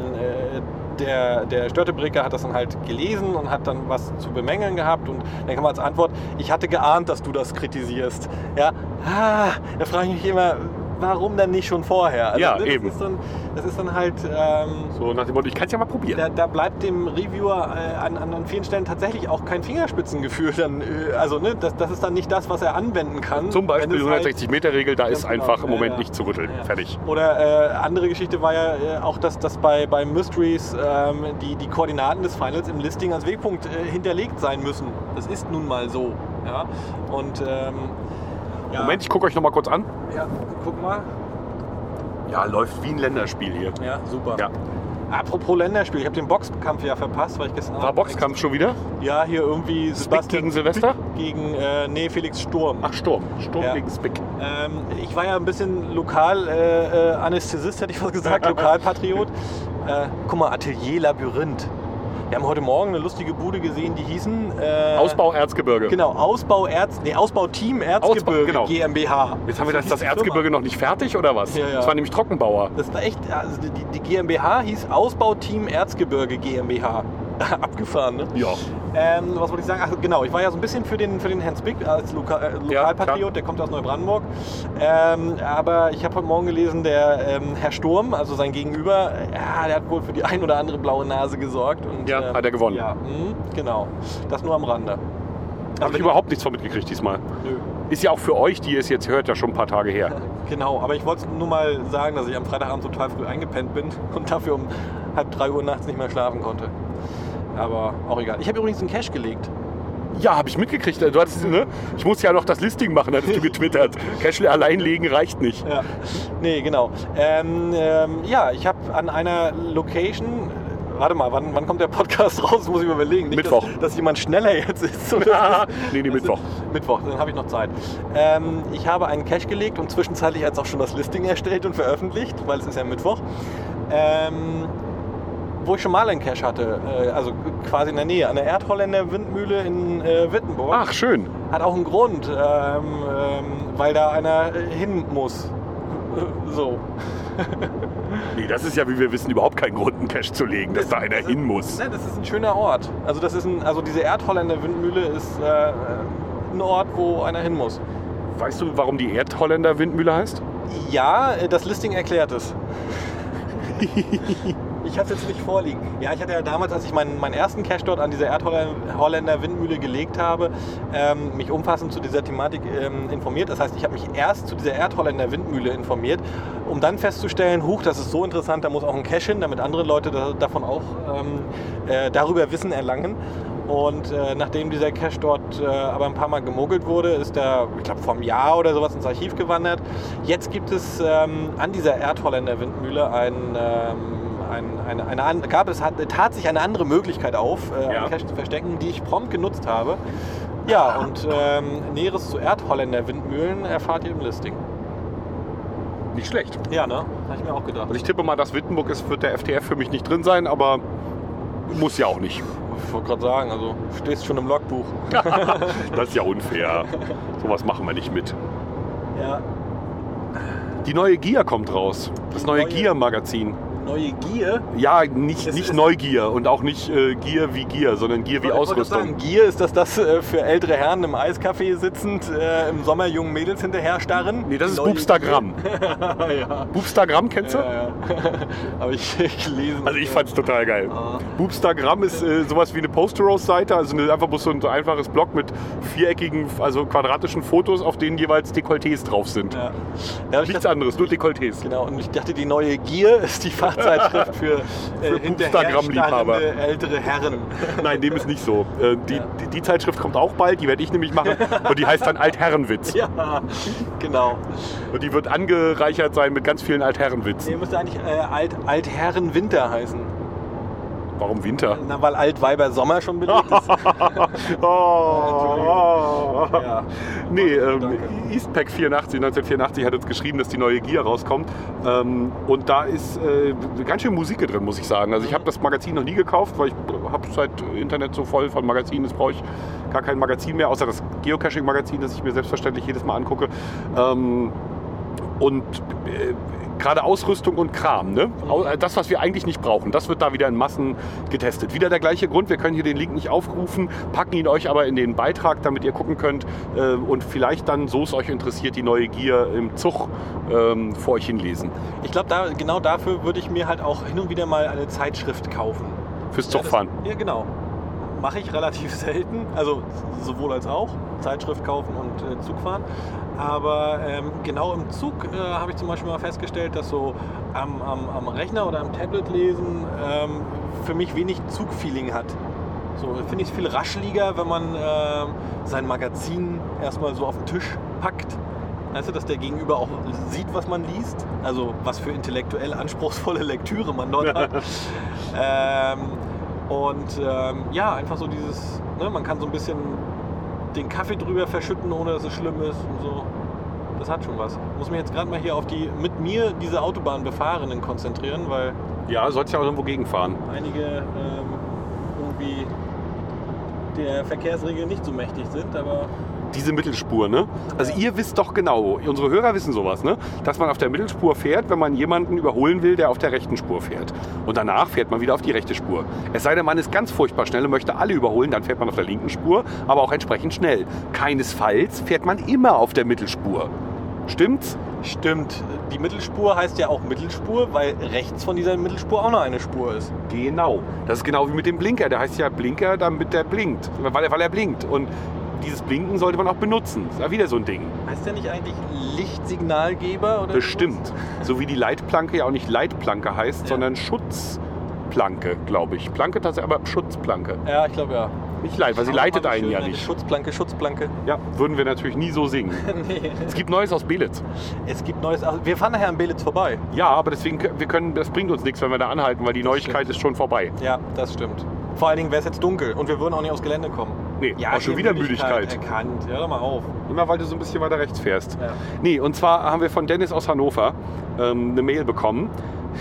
äh, der, der Störtebreker hat das dann halt gelesen und hat dann was zu bemängeln gehabt und dann kam als Antwort, ich hatte geahnt, dass du das kritisierst. Ja, ah, da frage ich mich immer, warum dann nicht schon vorher? Also, ja, das eben. Ist dann, das ist dann halt... Ähm, so nach dem Motto, ich kann es ja mal probieren. Da, da bleibt dem Reviewer äh, an, an vielen Stellen tatsächlich auch kein Fingerspitzengefühl. Dann, äh, also ne, das, das ist dann nicht das, was er anwenden kann. Zum Beispiel die hundertsechzig Meter Regel, da ist genau, einfach im Moment ja, nicht zu rütteln. Ja. Fertig. Oder äh, andere Geschichte war ja äh, auch, dass, dass bei, bei Mysteries ähm, die, die Koordinaten des Finals im Listing als Wegpunkt äh, hinterlegt sein müssen. Das ist nun mal so. Ja? Und, ähm, ja. Moment, ich gucke euch noch mal kurz an. Ja, guck mal. Ja, läuft wie ein Länderspiel hier. Ja, super. Ja. Apropos Länderspiel, ich habe den Boxkampf ja verpasst, weil ich gestern... War Boxkampf schon wieder? Ja, hier irgendwie... Spick Sebastian gegen Silvester? Spick gegen, äh, nee, Felix Sturm. Ach, Sturm. Sturm ja. gegen Spick. Ähm, ich war ja ein bisschen Lokal-Anästhesist, äh, hätte ich fast gesagt, Lokalpatriot. äh, guck mal, Atelier Labyrinth. Wir haben heute Morgen eine lustige Bude gesehen, die hießen... Äh, Ausbau Erzgebirge. Genau, Ausbau Erz, nee, Ausbauteam Erzgebirge Ausbau, genau. GmbH. Jetzt haben wir das, das Erzgebirge noch nicht fertig, oder was? Ja, ja. Das war nämlich Trockenbauer. Das war echt, also die, die GmbH hieß Ausbauteam Erzgebirge GmbH. Abgefahren, ne? Ja. Ähm, was wollte ich sagen? Ach, genau, ich war ja so ein bisschen für den, für den Herrn Spick als Loka äh, Lokalpatriot, ja, der kommt aus Neubrandenburg. Ähm, aber ich habe heute Morgen gelesen, der ähm, Herr Sturm, also sein Gegenüber, ja, der hat wohl für die ein oder andere blaue Nase gesorgt. Und, ja, ähm, hat er gewonnen. Ja, mh, genau. Das nur am Rande. Habe ich überhaupt nichts von mitgekriegt diesmal. Nö. Ist ja auch für euch, die es jetzt hört, ja schon ein paar Tage her. Genau, aber ich wollte nur mal sagen, dass ich am Freitagabend total früh eingepennt bin und dafür um halb drei Uhr nachts nicht mehr schlafen konnte. Aber auch egal. Ich habe übrigens einen Cache gelegt. Ja, habe ich mitgekriegt. Du hattest, ne? Ich muss ja noch das Listing machen, hattest du getwittert. Cache allein legen reicht nicht. Ja, nee, genau. Ähm, ähm, ja, ich habe an einer Location... Warte mal, wann, wann kommt der Podcast raus? Muss ich mir überlegen. Nicht, Mittwoch. Dass, dass jemand schneller jetzt ist. Ja, nee, nee, Mittwoch. Mittwoch, dann habe ich noch Zeit. Ähm, ich habe einen Cache gelegt und zwischenzeitlich jetzt auch schon das Listing erstellt und veröffentlicht, weil es ist ja Mittwoch. Ähm, wo ich schon mal einen Cache hatte, äh, also quasi in der Nähe, an der Erdholländer Windmühle in äh, Wittenburg. Ach, schön. Hat auch einen Grund, ähm, ähm, weil da einer hin muss. So. Nee, das ist ja, wie wir wissen, überhaupt kein Grund, einen Cache zu legen, dass da einer das ist, hin muss. Ne, das ist ein schöner Ort. Also das ist ein, also diese Erdholländer Windmühle ist äh, ein Ort, wo einer hin muss. Weißt du, warum die Erdholländer Windmühle heißt? Ja, das Listing erklärt es. Ich habe es jetzt nicht vorliegen. Ja, ich hatte ja damals, als ich meinen, meinen ersten Cache dort an dieser Erdholländer Windmühle gelegt habe, ähm, mich umfassend zu dieser Thematik ähm, informiert. Das heißt, ich habe mich erst zu dieser Erdholländer Windmühle informiert, um dann festzustellen, huch, das ist so interessant, da muss auch ein Cache hin, damit andere Leute da, davon auch ähm, äh, darüber Wissen erlangen. Und äh, nachdem dieser Cache dort äh, aber ein paar Mal gemogelt wurde, ist er, ich glaube, vor einem Jahr oder sowas ins Archiv gewandert. Jetzt gibt es ähm, an dieser Erdholländer Windmühle ein, ähm, ein, eine, eine, eine, gab es, hat, tat sich eine andere Möglichkeit auf, äh, Ja. einen Cache zu verstecken, die ich prompt genutzt habe. Ja, und ähm, Näheres zu Erdholländer Windmühlen erfahrt ihr im Listing. Nicht schlecht. Ja, ne? Habe ich mir auch gedacht. Also ich tippe mal, dass Wittenburg ist, wird der F T F für mich nicht drin sein, aber muss ja auch nicht. Ich wollte gerade sagen, also stehst schon im Logbuch. Das ist ja unfair. Sowas machen wir nicht mit. Ja. Die neue Gier kommt raus. Das Die neue, neue- Gier-Magazin. Neue Gier. Ja, nicht, Das nicht ist- Neugier und auch nicht äh, Gier wie Gier, sondern Gier wie Ich wollte Ausrüstung. sagen, Gier, ist das das äh, für ältere Herren im Eiscafé sitzend äh, im Sommer jungen Mädels hinterher starren? Nee, das ist Neue Boobstagram. Gier. Ja. Boobstagram kennst du? Ja, ja. Habe ich gelesen. Also ich fand's total geil. Ah. Boobstagram ist äh, sowas wie eine Posteros-Seite, also eine, einfach bloß so ein so einfaches Blog mit viereckigen, also quadratischen Fotos, auf denen jeweils Dekolletés drauf sind. Ja. Da hab ich Nichts das, anderes, nur Dekolletés. genau, und ich dachte, die neue Gier ist die Fachzeitschrift für, äh, Für Boobstagram-Liebhaber. hinterherstarrende ältere Herren. Nein, dem ist nicht so. Äh, die, Ja. die, die Zeitschrift kommt auch bald, die werde ich nämlich machen und die heißt dann Altherrenwitz. Ja, genau. Und die wird angereichert sein mit ganz vielen Altherrenwitzen. Nee, müsste eigentlich äh, Alt, Altherren Winter heißen. Warum Winter? Na, weil Altweiber Sommer schon belegt ist. Oh, Ja. Nee, ähm, Danke. Eastpak vierundachtzig, neunzehnhundertvierundachtzig hat uns geschrieben, dass die neue Gier rauskommt. Ähm, und da ist äh, ganz schön Musik drin, muss ich sagen. Also ich habe das Magazin noch nie gekauft, weil ich habe seit Internet so voll von Magazinen, das brauche ich gar kein Magazin mehr, außer das Geocaching-Magazin, das ich mir selbstverständlich jedes Mal angucke. Ähm, und äh, gerade Ausrüstung und Kram, ne? Au- das, was wir eigentlich nicht brauchen, das wird da wieder in Massen getestet. Wieder der gleiche Grund, wir können hier den Link nicht aufrufen, packen ihn euch aber in den Beitrag, damit ihr gucken könnt äh, und vielleicht dann, so es euch interessiert, die neue Gier im Zug ähm, vor euch hinlesen. Ich glaube, da, genau dafür würde ich mir halt auch hin und wieder mal eine Zeitschrift kaufen. Fürs Ja, das- Zugfahren. Ja, genau. Mache ich relativ selten, also sowohl als auch, Zeitschrift kaufen und äh, Zug fahren. Aber ähm, genau im Zug äh, habe ich zum Beispiel mal festgestellt, dass so am, am, am Rechner oder am Tablet lesen ähm, für mich wenig Zugfeeling hat. So finde ich es viel rascheliger, wenn man ähm, sein Magazin erstmal so auf den Tisch packt. Weißt du, dass der Gegenüber auch sieht, was man liest? Also was für intellektuell anspruchsvolle Lektüre man dort hat. Ähm, und ähm, ja, einfach so dieses, ne, man kann so ein bisschen den Kaffee drüber verschütten, ohne dass es schlimm ist und so. Das hat schon was. Muss mich jetzt gerade mal hier auf die mit mir diese Autobahn befahrenen konzentrieren, weil Ja, sollst ja auch irgendwo gegenfahren. einige ähm, irgendwie der Verkehrsregeln nicht so mächtig sind, aber Diese Mittelspur, ne? Also Ja. ihr wisst doch genau, unsere Hörer wissen sowas, ne? Dass man auf der Mittelspur fährt, wenn man jemanden überholen will, der auf der rechten Spur fährt. Und danach fährt man wieder auf die rechte Spur. Es sei denn, man ist ganz furchtbar schnell und möchte alle überholen, dann fährt man auf der linken Spur, aber auch entsprechend schnell. Keinesfalls fährt man immer auf der Mittelspur. Stimmt's? stimmt. Die Mittelspur heißt ja auch Mittelspur, weil rechts von dieser Mittelspur auch noch eine Spur ist. Genau. Das ist genau wie mit dem Blinker. Der heißt ja Blinker, damit der blinkt. Weil er, weil er blinkt. Und dieses Blinken sollte man auch benutzen. Das ist ja wieder so ein Ding. Heißt der nicht eigentlich Lichtsignalgeber? Oder Bestimmt. sowas? So wie die Leitplanke ja auch nicht Leitplanke heißt, Ja. sondern Schutzplanke, glaube ich. Planke tatsächlich, aber Schutzplanke. Ja, ich glaube ja. Nicht Leit, weil sie Schau mal, leitet wie einen schön ja eine nicht. Schutzplanke, Schutzplanke. Ja, würden wir natürlich nie so singen. Nee. Es gibt Neues aus Belitz. Es gibt Neues. Also wir fahren nachher an Belitz vorbei. Ja, aber deswegen, wir können, das bringt uns nichts, wenn wir da anhalten, weil die Neuigkeit ist schon vorbei. Ja, das stimmt. Vor allen Dingen wäre es jetzt dunkel und wir würden auch nicht aufs Gelände kommen. Nee, Ja, auch schon hier wieder Müdigkeit. Erkannt. Hör doch mal auf. Immer weil du so ein bisschen weiter rechts fährst. Ja. Nee, und zwar haben wir von Dennis aus Hannover ähm, eine Mail bekommen,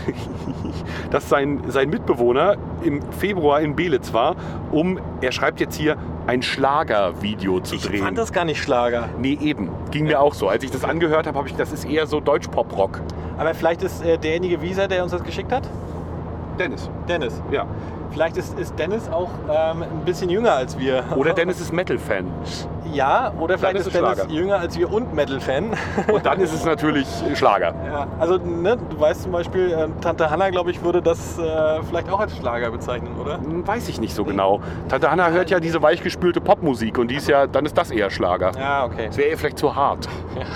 dass sein, sein Mitbewohner im Februar in Belitz war, um, er schreibt jetzt hier, ein Schlagervideo zu Ich drehen. fand das gar nicht Schlager. Nee, eben. Ging mir auch so. Als ich das angehört habe, habe ich, das ist eher so Deutsch-Pop-Rock. Aber vielleicht ist äh, derjenige Visa, der uns das geschickt hat? Dennis. Dennis. Ja. Vielleicht ist, ist Dennis auch ähm, ein bisschen jünger als wir. Oder Dennis ist Metal-Fan. Ja, oder vielleicht ist ist es Dennis Schlager. jünger als wir und Metal-Fan. Und dann ist es natürlich Schlager. Ja, also ne, du weißt zum Beispiel, äh, Tante Hanna, glaube ich, würde das äh, vielleicht auch als Schlager bezeichnen, oder? Hm, Weiß ich nicht so genau. Tante Hanna hört ja diese weichgespülte Popmusik und die ist ja, dann ist das eher Schlager. Ja, okay. Das wäre ihr vielleicht zu hart.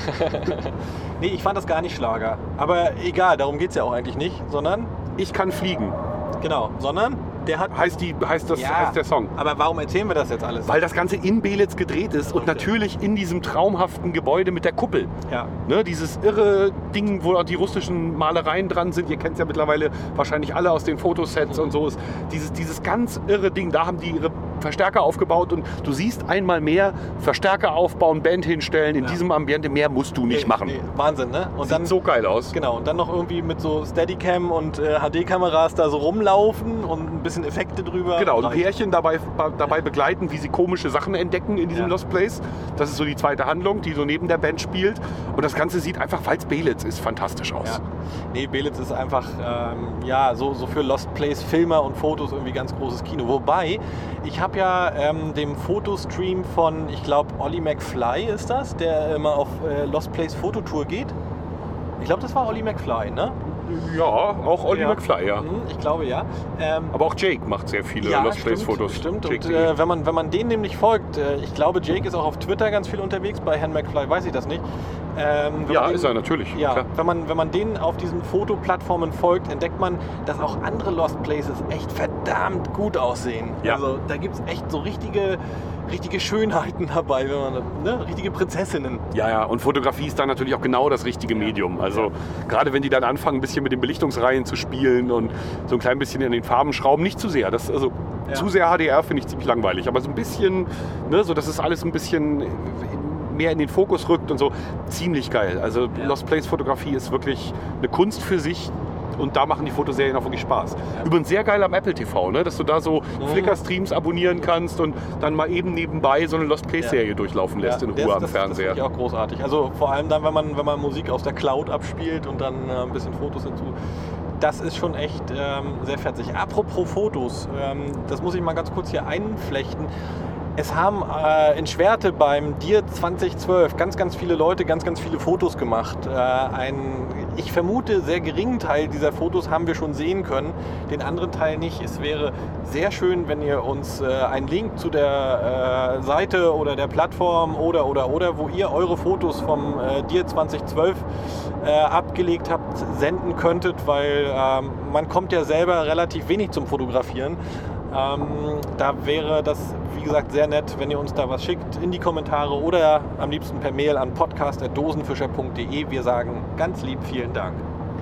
Nee, ich fand das gar nicht Schlager. Aber egal, darum geht es ja auch eigentlich nicht, sondern, Ich kann fliegen. genau, sondern der hat... Heißt, die, heißt, das, Ja. heißt der Song. Aber warum erzählen wir das jetzt alles? Weil das Ganze in Belitz gedreht ist und Okay. natürlich in diesem traumhaften Gebäude mit der Kuppel. Ja. Ne, dieses irre Ding, wo auch die russischen Malereien dran sind. Ihr kennt es ja mittlerweile wahrscheinlich alle aus den Fotosets und so. Ist dieses, dieses ganz irre Ding, da haben die ihre Verstärker aufgebaut und du siehst einmal mehr Verstärker aufbauen, Band hinstellen. In Ja. diesem Ambiente mehr musst du nicht Nee, machen. nee, Wahnsinn, ne? Und Sieht dann, so geil aus. genau, und dann noch irgendwie mit so Steadicam und äh, H D-Kameras da so rumlaufen und ein bisschen Effekte drüber. Genau, ein Reicht. Pärchen dabei, dabei begleiten, wie sie komische Sachen entdecken in diesem Ja. Lost Place. Das ist so die zweite Handlung, die so neben der Band spielt. Und das Ganze sieht einfach, weil es Belitz ist, fantastisch aus. Ja. Nee, Belitz ist einfach, ähm, ja, so, so für Lost Place Filmer und Fotos irgendwie ganz großes Kino. Wobei, ich habe ja ähm, dem Fotostream von, ich glaube, Ollie McFly ist das, der immer auf äh, Lost Place Fototour geht. Ich glaube, das war Ollie McFly, ne? Ja, auch Ollie Ja. McFly, ja. Mhm, ich glaube, ja. Ähm, Aber auch Jake macht sehr viele ja, Lost Place stimmt, Fotos. Stimmt. Jake Und Lee. äh, wenn, man, wenn man denen nämlich folgt, äh, ich glaube, Jake ist auch auf Twitter ganz viel unterwegs, bei Herrn McFly weiß ich das nicht. Ähm, wenn ja, man den- ist er natürlich. Ja, Klar. wenn man, wenn man denen auf diesen Fotoplattformen folgt, entdeckt man, dass auch andere Lost Places echt verdammt gut aussehen. Ja. Also da gibt es echt so richtige, richtige Schönheiten dabei, wenn man, ne? Richtige Prinzessinnen. Ja, ja, und Fotografie ist dann natürlich auch genau das richtige Medium. Also gerade wenn die dann anfangen, ein bisschen mit den Belichtungsreihen zu spielen und so ein klein bisschen in den Farben schrauben, nicht zu sehr. Das, also Ja. zu sehr H D R finde ich ziemlich langweilig, aber so ein bisschen, ne, so dass es alles ein bisschen mehr in den Fokus rückt und so, ziemlich geil. Also Ja. Lost Place Fotografie ist wirklich eine Kunst für sich. Und da machen die Fotoserien auch wirklich Spaß. Übrigens sehr geil am Apple T V, ne? Dass du da so Mhm. Flickr-Streams abonnieren kannst und dann mal eben nebenbei so eine Lost Place-Serie durchlaufen lässt in das- Ruhe am das, Fernseher. Das finde ich auch großartig. Also vor allem dann, wenn man, wenn man Musik aus der Cloud abspielt und dann äh, ein bisschen Fotos dazu. Das ist schon echt ähm, sehr fetzig. Apropos Fotos, ähm, das muss ich mal ganz kurz hier einflechten. Es haben äh, in Schwerte beim D I R zwanzig zwölf ganz, ganz viele Leute ganz, ganz viele Fotos gemacht. Äh, ein, ich vermute, sehr geringen Teil dieser Fotos haben wir schon sehen können, den anderen Teil nicht. Es wäre sehr schön, wenn ihr uns äh, einen Link zu der äh, Seite oder der Plattform oder, oder, oder, wo ihr eure Fotos vom äh, D I R zwanzig zwölf äh, abgelegt habt, senden könntet, weil ähm, man kommt ja selber relativ wenig zum Fotografieren. Ähm, da wäre das, wie gesagt, sehr nett, wenn ihr uns da was schickt in die Kommentare oder am liebsten per Mail an podcast at dosenfischer punkt de. Wir sagen ganz lieb vielen Dank.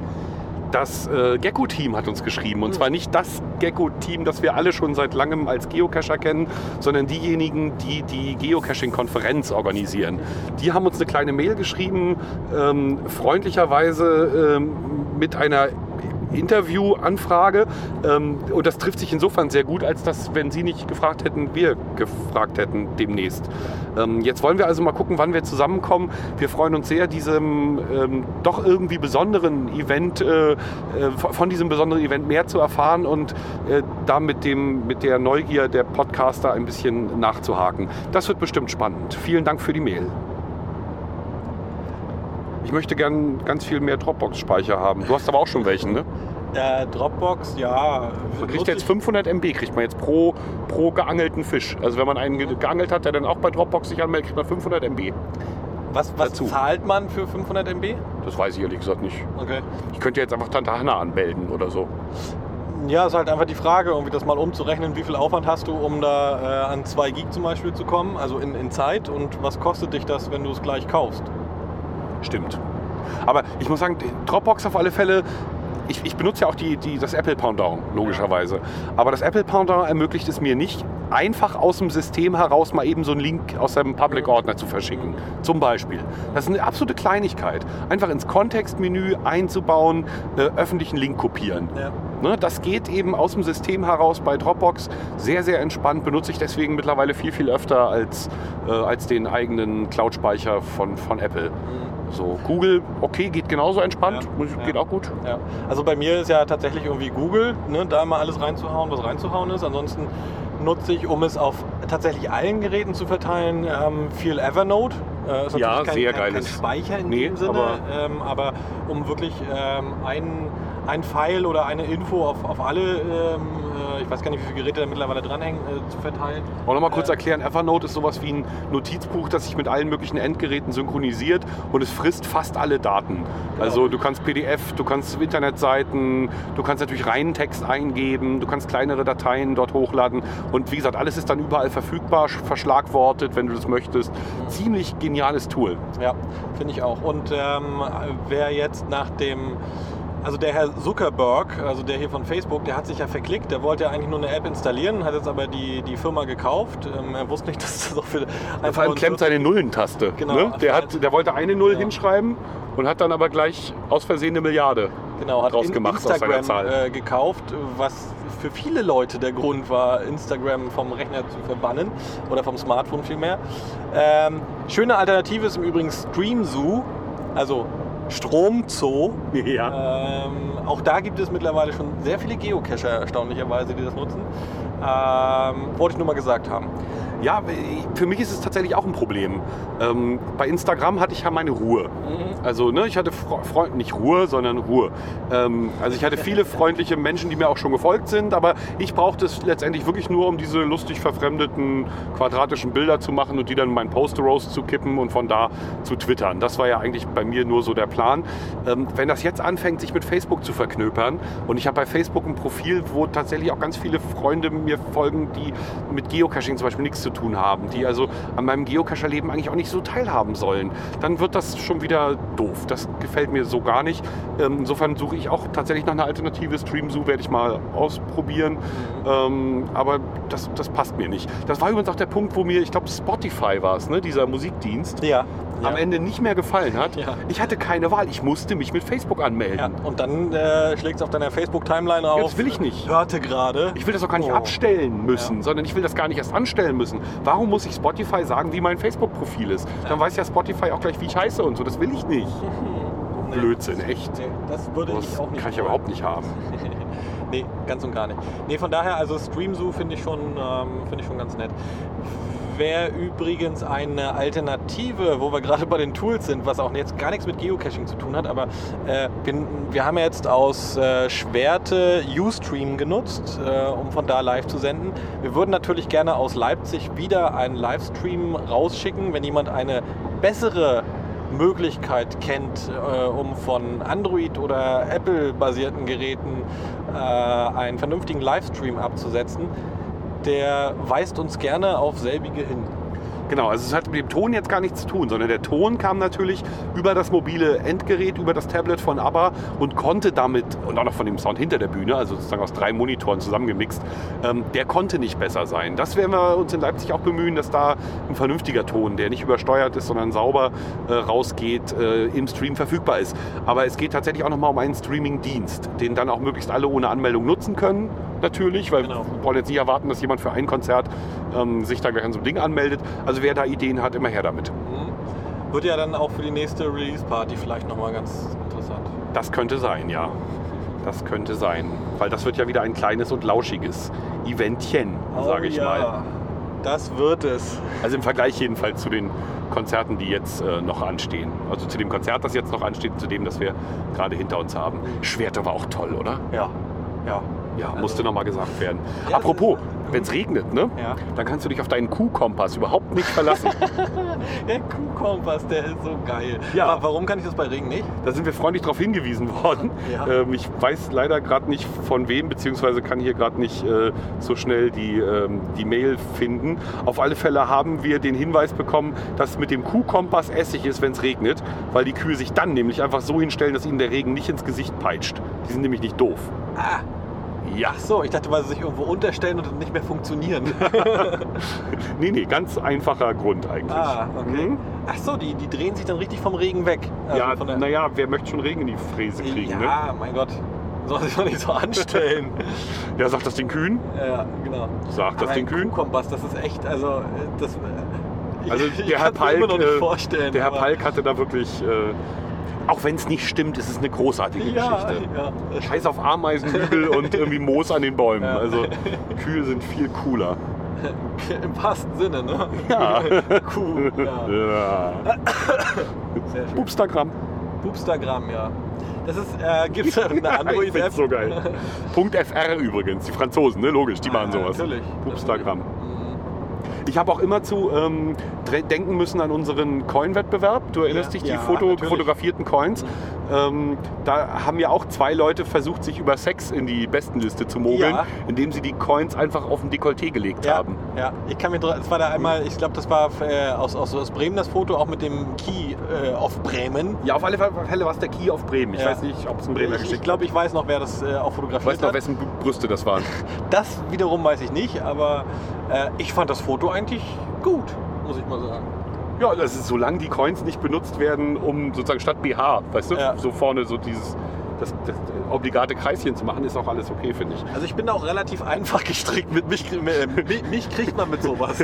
Das äh, Gecko-Team hat uns geschrieben. Und zwar nicht das Gecko-Team, das wir alle schon seit langem als Geocacher kennen, sondern diejenigen, die die Geocaching-Konferenz organisieren. Die haben uns eine kleine Mail geschrieben, ähm, freundlicherweise ähm, mit einer Interviewanfrage. Ähm, und das trifft sich insofern sehr gut, als dass, wenn Sie nicht gefragt hätten, wir gefragt hätten demnächst. Ähm, jetzt wollen wir also mal gucken, wann wir zusammenkommen. Wir freuen uns sehr, diesem ähm, doch irgendwie besonderen Event, äh, äh, von diesem besonderen Event mehr zu erfahren und äh, da mit, dem, mit der Neugier der Podcaster ein bisschen nachzuhaken. Das wird bestimmt spannend. Vielen Dank für die Mail. Ich möchte gern ganz viel mehr Dropbox-Speicher haben. Du hast aber auch schon welchen, ne? Äh, Dropbox, ja. Man kriegt jetzt fünfhundert Megabyte, kriegt man jetzt pro, pro geangelten Fisch. Also wenn man einen ge- geangelt hat, der dann auch bei Dropbox sich anmeldet, kriegt man fünfhundert Megabyte. Was, was Dazu. zahlt man für fünfhundert Megabyte? Das weiß ich ehrlich gesagt nicht. Okay. Ich könnte jetzt einfach Tante Hanna anmelden oder so. Ja, ist halt einfach die Frage, irgendwie das mal umzurechnen, wie viel Aufwand hast du, um da äh, an zwei Gig zum Beispiel zu kommen, also in, in Zeit, und was kostet dich das, wenn du es gleich kaufst? Stimmt. Aber ich muss sagen, Dropbox auf alle Fälle, ich, ich benutze ja auch die, die, das Apple Pendant, logischerweise. Aber das Apple Pendant ermöglicht es mir nicht, einfach aus dem System heraus mal eben so einen Link aus seinem Public-Ordner zu verschicken. Zum Beispiel. Das ist eine absolute Kleinigkeit. Einfach ins Kontextmenü einzubauen, äh, öffentlichen Link kopieren. Ja. Ne, das geht eben aus dem System heraus bei Dropbox sehr, sehr entspannt. Benutze ich deswegen mittlerweile viel, viel öfter als, äh, als den eigenen Cloud-Speicher von, von Apple. Mhm. So, Google, okay, geht genauso entspannt, Ja, geht ja. auch gut. Ja. Also bei mir ist ja tatsächlich irgendwie Google, ne, da mal alles reinzuhauen, was reinzuhauen ist. Ansonsten nutze ich, um es auf tatsächlich allen Geräten zu verteilen, ähm, viel Evernote. Äh, ist Ja, natürlich kein, sehr kein, kein geiles. Speicher in Nee, dem Sinne, aber- ähm, aber um wirklich ähm, ein, ein File oder eine Info auf, auf alle, ähm, äh, ich weiß gar nicht, wie viele Geräte da mittlerweile dranhängen, äh, zu verteilen. Auch nochmal kurz Äh, erklären, Evernote ist sowas wie ein Notizbuch, das sich mit allen möglichen Endgeräten synchronisiert und es frisst fast alle Daten. Also du kannst P D F, du kannst Internetseiten, du kannst natürlich reinen Text eingeben, du kannst kleinere Dateien dort hochladen und wie gesagt, alles ist dann überall verfügbar, verschlagwortet, wenn du das möchtest. Ziemlich geniales Tool. Ja, finde ich auch. Und ähm, wer jetzt nach dem, also der Herr Zuckerberg, also der hier von Facebook, der hat sich ja verklickt, der wollte ja eigentlich nur eine App installieren, hat jetzt aber die, die Firma gekauft. Ähm, er wusste nicht, dass das auch für Vor allem klemmt seine Nullentaste. Genau. Ne? Der, hat, der wollte eine Null Ja. hinschreiben und hat dann aber gleich aus Versehen eine Milliarde genau, hat draus in gemacht aus seiner Instagram Zahl. äh, gekauft, was für viele Leute der Grund war, Instagram vom Rechner zu verbannen oder vom Smartphone vielmehr. Ähm, schöne Alternative ist im Übrigen StreamZoo, also Stromzoo. Ja. Ähm, auch da gibt es mittlerweile schon sehr viele Geocacher, erstaunlicherweise, die das nutzen. Ähm, wollte ich nur mal gesagt haben. Ja, für mich ist es tatsächlich auch ein Problem. Ähm, bei Instagram hatte ich ja meine Ruhe. Also ne, ich hatte Freunde, nicht Ruhe, sondern Ruhe. Ähm, also ich hatte viele freundliche Menschen, die mir auch schon gefolgt sind, aber ich brauchte es letztendlich wirklich nur, um diese lustig verfremdeten quadratischen Bilder zu machen und die dann in meinen Post-Roast zu kippen und von da zu twittern. Das war ja eigentlich bei mir nur so der Plan. Ähm, wenn das jetzt anfängt, sich mit Facebook zu verknöpern und ich habe bei Facebook ein Profil, wo tatsächlich auch ganz viele Freunde mir folgen, die mit Geocaching zum Beispiel nichts zu tun haben, die also an meinem Geocacher-Leben eigentlich auch nicht so teilhaben sollen, dann wird das schon wieder doof. Das gefällt mir so gar nicht. Ähm, insofern suche ich auch tatsächlich nach einer Alternative. StreamZoo werde ich mal ausprobieren. Ähm, aber das, das passt mir nicht. Das war übrigens auch der Punkt, wo mir, ich glaube Spotify war es, ne, dieser Musikdienst, Ja. am Ende nicht mehr gefallen hat. Ja. Ich hatte keine Wahl. Ich musste mich mit Facebook anmelden. Ja, und dann äh, schlägt es auf deiner Facebook-Timeline auf. Ja, das will ich nicht. Hörte gerade. Ich will das auch gar nicht Oh. abstellen müssen, Ja. sondern ich will das gar nicht erst anstellen müssen. Warum muss ich Spotify sagen, wie mein Facebook-Profil ist? Dann weiß ja Spotify auch gleich, wie ich heiße und so. Das will ich nicht. Nee. Blödsinn, echt. Nee, das würde Das ich auch nicht kann ich wollen. überhaupt nicht haben. Nee, ganz und gar nicht. Nee, von daher, also StreamZoo finde ich, schon, ähm, finde ich schon ganz nett. Wer übrigens eine Alternative, wo wir gerade bei den Tools sind, was auch jetzt gar nichts mit Geocaching zu tun hat, aber äh, wir, wir haben ja jetzt aus äh, Schwerte Ustream genutzt, äh, um von da live zu senden. Wir würden natürlich gerne aus Leipzig wieder einen Livestream rausschicken, wenn jemand eine bessere Möglichkeit kennt, äh, um von Android- oder Apple-basierten Geräten äh, einen vernünftigen Livestream abzusetzen, der weist uns gerne auf selbige hin. Genau, also es hat mit dem Ton jetzt gar nichts zu tun, sondern der Ton kam natürlich über das mobile Endgerät, über das Tablet von ABBA und konnte damit, und auch noch von dem Sound hinter der Bühne, also sozusagen aus drei Monitoren zusammengemixt, ähm, der konnte nicht besser sein. Das werden wir uns in Leipzig auch bemühen, dass da ein vernünftiger Ton, der nicht übersteuert ist, sondern sauber äh, rausgeht, äh, im Stream verfügbar ist. Aber es geht tatsächlich auch nochmal um einen Streaming-Dienst, den dann auch möglichst alle ohne Anmeldung nutzen können, natürlich, weil Genau. wir wollen jetzt nicht erwarten, dass jemand für ein Konzert ähm, sich da gleich an so einem Ding anmeldet. Also wer da Ideen hat, immer her damit. Wird ja dann auch für die nächste Release-Party vielleicht nochmal ganz interessant. Das könnte sein, ja. Das könnte sein. Weil das wird ja wieder ein kleines und lauschiges Eventchen, sage ich ja. mal. Das wird es. Also im Vergleich jedenfalls zu den Konzerten, die jetzt äh, noch anstehen. Also zu dem Konzert, das jetzt noch ansteht, zu dem, das wir gerade hinter uns haben. Schwerte war auch toll, oder? Ja, ja. Ja, Also- musste nochmal gesagt werden. Ja, Apropos, das ist- wenn es regnet, ne? Ja. Dann kannst du dich auf deinen Kuhkompass überhaupt nicht verlassen. Der Kuhkompass, der ist so geil. Ja. Aber warum kann ich das bei Regen nicht? Da sind wir freundlich darauf hingewiesen worden. Ja. Ähm, ich weiß leider gerade nicht von wem, beziehungsweise kann hier gerade nicht äh, so schnell die, ähm, die Mail finden. Auf alle Fälle haben wir den Hinweis bekommen, dass mit dem Kuhkompass Essig ist, wenn es regnet, weil die Kühe sich dann nämlich einfach so hinstellen, dass ihnen der Regen nicht ins Gesicht peitscht. Die sind nämlich nicht doof. Ah, Ja. ach so, ich dachte, weil sie sich irgendwo unterstellen und dann nicht mehr funktionieren. Nee, nee, ganz einfacher Grund eigentlich. Ah, okay. Mhm. Ach so, die, die drehen sich dann richtig vom Regen weg. Also Ja, von der- naja, wer möchte schon Regen in die Fräse kriegen, ne? Ja, mein Gott. Soll sich doch nicht so anstellen. Ja, sagt das den Kühen? Ja, genau. Sagt das Aber den ein Kühen? Kuhkompass, das ist echt, also äh, das. äh, Ich, Also ich der Herr kann's mir immer noch Palk, nicht äh, vorstellen. der Herr aber- Palk hatte da wirklich, äh, auch wenn es nicht stimmt, ist es eine großartige Ja, Geschichte. ja. Scheiß auf Ameisenhügel und irgendwie Moos an den Bäumen. Ja. Also Kühe sind viel cooler. Im wahrsten Sinne, ne? Ja. Kuh, ja. Ja. Sehr schön. Bubstagram. Bubstagram, ja. Das ist, äh, gibt es eine ich Android-App? find's so geil. Punkt F R übrigens, die Franzosen, ne? Logisch, die machen sowas. Natürlich. Bubstagram. Natürlich. Mhm. Ich habe auch immer zu ähm, dre- denken müssen an unseren Coin-Wettbewerb. Du erinnerst Ja, dich, die ja, Foto, natürlich. fotografierten Coins. Ähm, da haben ja auch zwei Leute versucht, sich über Sex in die Bestenliste zu mogeln, Ja. indem sie die Coins einfach auf ein Dekolleté gelegt Ja, haben. ja, ich kann mir, dra- es war da einmal, ich glaube, das war äh, aus, aus, aus Bremen das Foto, auch mit dem Key äh, auf Bremen. Ja, auf alle Fälle war es der Key auf Bremen. Ich Ja. weiß nicht, ob es ein Bremer Ich, ich geschickt glaube, ich weiß noch, wer das äh, auch fotografiert Ich weiß noch, hat. wessen Brüste das waren. Das wiederum weiß ich nicht, aber äh, ich fand das Foto eigentlich gut, muss ich mal sagen. Ja, das ist, solange die Coins nicht benutzt werden, um sozusagen statt B H, weißt du, Ja. so vorne so dieses das, das obligate Kreischen zu machen, ist auch alles okay, finde ich. Also ich bin da auch relativ einfach gestrickt. Mit mich, äh, mich, mich kriegt man mit sowas.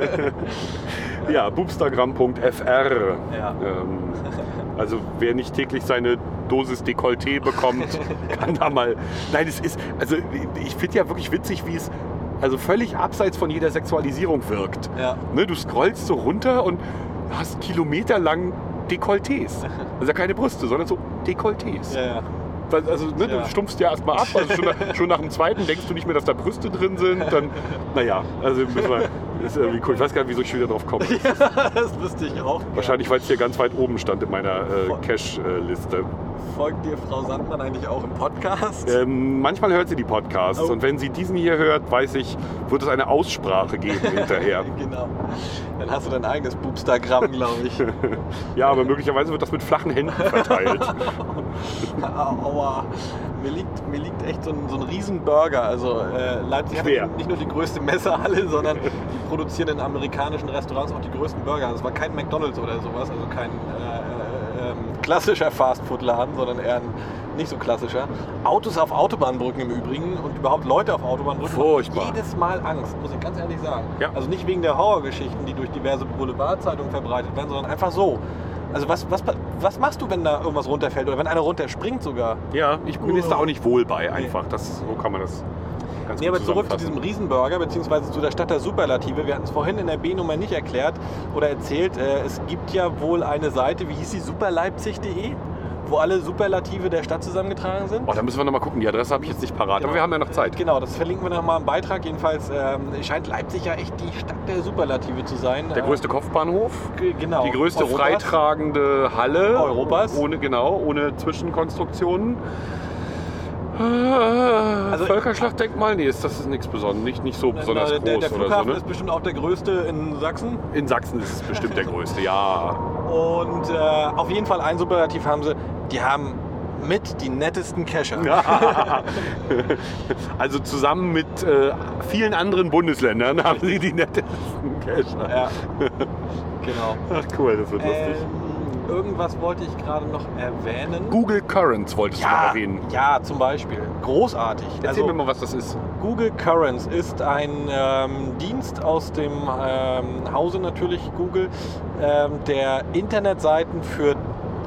Ja, bubstagram Punkt F R. Ja. Ähm, also wer nicht täglich seine Dosis Dekolleté bekommt, kann da mal... Nein, es ist... Also ich finde ja wirklich witzig, wie es also völlig abseits von jeder Sexualisierung wirkt. Ja. Ne, du scrollst so runter und hast kilometerlang Dekolletés. Also keine Brüste, sondern so Dekolletés. Ja, ja. Weil, Also ne, Ja. du stumpfst ja erstmal ab, also schon nach, schon nach dem zweiten denkst du nicht mehr, dass da Brüste drin sind. Dann, naja, also müssen wir, das ist irgendwie cool. Ich weiß gar nicht, wieso ich schon wieder drauf komme. Das wüsste ich auch. Wahrscheinlich, weil es hier ganz weit oben stand in meiner äh, Voll. Cache-Liste. Folgt dir Frau Sandmann eigentlich auch im Podcast? Ähm, manchmal hört sie die Podcasts Oh. und wenn sie diesen hier hört, weiß ich, wird es eine Aussprache geben hinterher. Genau. Dann hast du dein eigenes Boobstagram, glaube ich. Ja, aber möglicherweise wird das mit flachen Händen verteilt. Aua. Mir liegt, mir liegt echt so ein, so ein Riesenburger. Also äh, Leipzig Quer. hat nicht nur die größte Messehalle, sondern die produzieren in amerikanischen Restaurants auch die größten Burger. Das war kein McDonald's oder sowas, also kein äh, äh, ähm, klassischer Fastfood-Laden, sondern eher ein nicht so klassischer. Autos auf Autobahnbrücken im Übrigen und überhaupt Leute auf Autobahnbrücken. Furchtbar. Machen jedes Mal Angst, muss ich ganz ehrlich sagen. Ja. Also nicht wegen der Horrorgeschichten, die durch diverse Boulevardzeitungen verbreitet werden, sondern einfach so. Also was, was, was machst du, wenn da irgendwas runterfällt oder wenn einer runterspringt sogar? Ja, ich bin jetzt da auch nicht wohl bei einfach. Das, so kann man das ganz Nee, gut aber zurück zu zusammenfassen. diesem Riesenburger, beziehungsweise zu der Stadt der Superlative. Wir hatten es vorhin in der B-Nummer nicht erklärt oder erzählt. Äh, es gibt ja wohl eine Seite, wie hieß die, superleipzig punkt de, wo alle Superlative der Stadt zusammengetragen sind. Oh, da müssen wir nochmal gucken. Die Adresse habe ich jetzt nicht parat, aber wir haben ja noch Zeit. Genau, das verlinken wir nochmal im Beitrag. Jedenfalls ähm, scheint Leipzig ja echt die Stadt der Superlative zu sein. Der größte Kopfbahnhof, Äh, genau. die größte Europas. freitragende Halle Europas. Ohne, genau, ohne Zwischenkonstruktionen. Also, Völkerschlachtdenkmal? Nee, ist, das ist nichts Besonderes. Nicht, nicht so besonders der, der, groß der oder Flughafen so. Ne? ist bestimmt auch der größte in Sachsen. In Sachsen ist es bestimmt der größte, ja. Und äh, auf jeden Fall ein Superlativ haben sie. Die haben mit die nettesten Cacher. Also zusammen mit äh, vielen anderen Bundesländern haben sie die nettesten Cacher. Ja. Genau. Ach cool, das wird lustig. Ähm, irgendwas wollte ich gerade noch erwähnen. Google Currents wolltest du noch Ja, erwähnen. ja, zum Beispiel. Großartig. Erzähl Also, mir mal, was das ist. Google Currents ist ein ähm, Dienst aus dem ähm, Hause natürlich Google, ähm, der Internetseiten für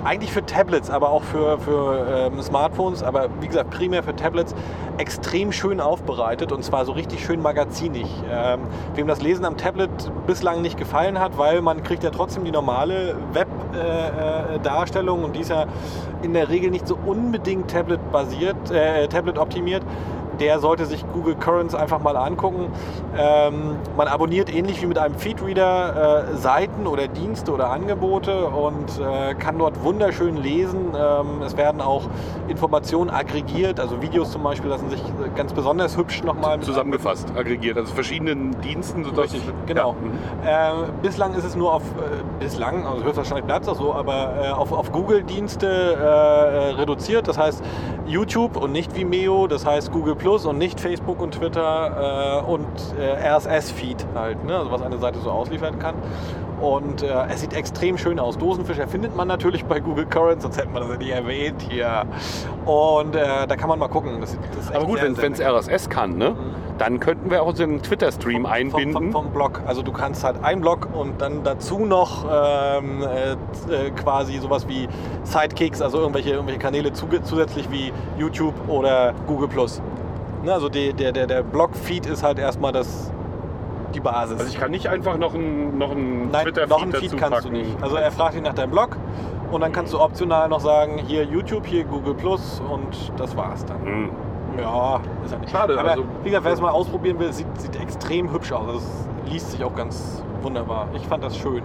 eigentlich für Tablets, aber auch für, für ähm, Smartphones, aber wie gesagt, primär für Tablets, extrem schön aufbereitet und zwar so richtig schön magazinig. Ähm, wem das Lesen am Tablet bislang nicht gefallen hat, weil man kriegt ja trotzdem die normale Web-Darstellung äh, äh, und die ist ja in der Regel nicht so unbedingt Tablet-basiert, äh, Tablet-optimiert. Der sollte sich Google Currents einfach mal angucken. Ähm, man abonniert ähnlich wie mit einem Feedreader äh, Seiten oder Dienste oder Angebote und äh, kann dort wunderschön lesen. Ähm, es werden auch Informationen aggregiert, also Videos zum Beispiel lassen sich ganz besonders hübsch nochmal zusammengefasst, aggregiert, also verschiedenen Diensten. Richtig, genau. Ja. Mhm. Äh, bislang ist es nur auf, äh, bislang, also höchstwahrscheinlich bleibt es auch so, aber äh, auf, auf Google-Dienste äh, reduziert. Das heißt YouTube und nicht Vimeo, das heißt Google Plus und nicht Facebook und Twitter äh, und äh, R S S-Feed halt, ne? Also was eine Seite so ausliefern kann. Und äh, es sieht extrem schön aus. Dosenfischer findet man natürlich bei Google Currents, sonst hätten wir das ja nicht erwähnt hier. Und äh, da kann man mal gucken. Das, das ist aber gut, wenn es R S S kann, ne? Mhm. Dann könnten wir auch so einen Twitter-Stream vom, einbinden. Vom, vom, vom Blog. Also du kannst halt einen Blog und dann dazu noch ähm, äh, quasi sowas wie Sidekicks, also irgendwelche, irgendwelche Kanäle zu, zusätzlich wie YouTube oder Google Plus. Ne, also die, der, der, der Blog-Feed ist halt erstmal das, die Basis. Also ich kann nicht einfach noch einen, noch einen Nein, Twitter-Feed noch einen dazu Feed kannst packen. du nicht. Also er fragt dich nach deinem Blog und dann kannst du optional noch sagen, hier YouTube, hier Google Plus und das war's dann. Mhm. Ja, ist ja nicht. Schade. Aber also, wie gesagt, wer es mal ausprobieren will, sieht, sieht extrem hübsch aus. Also es liest sich auch ganz wunderbar. Ich fand das schön.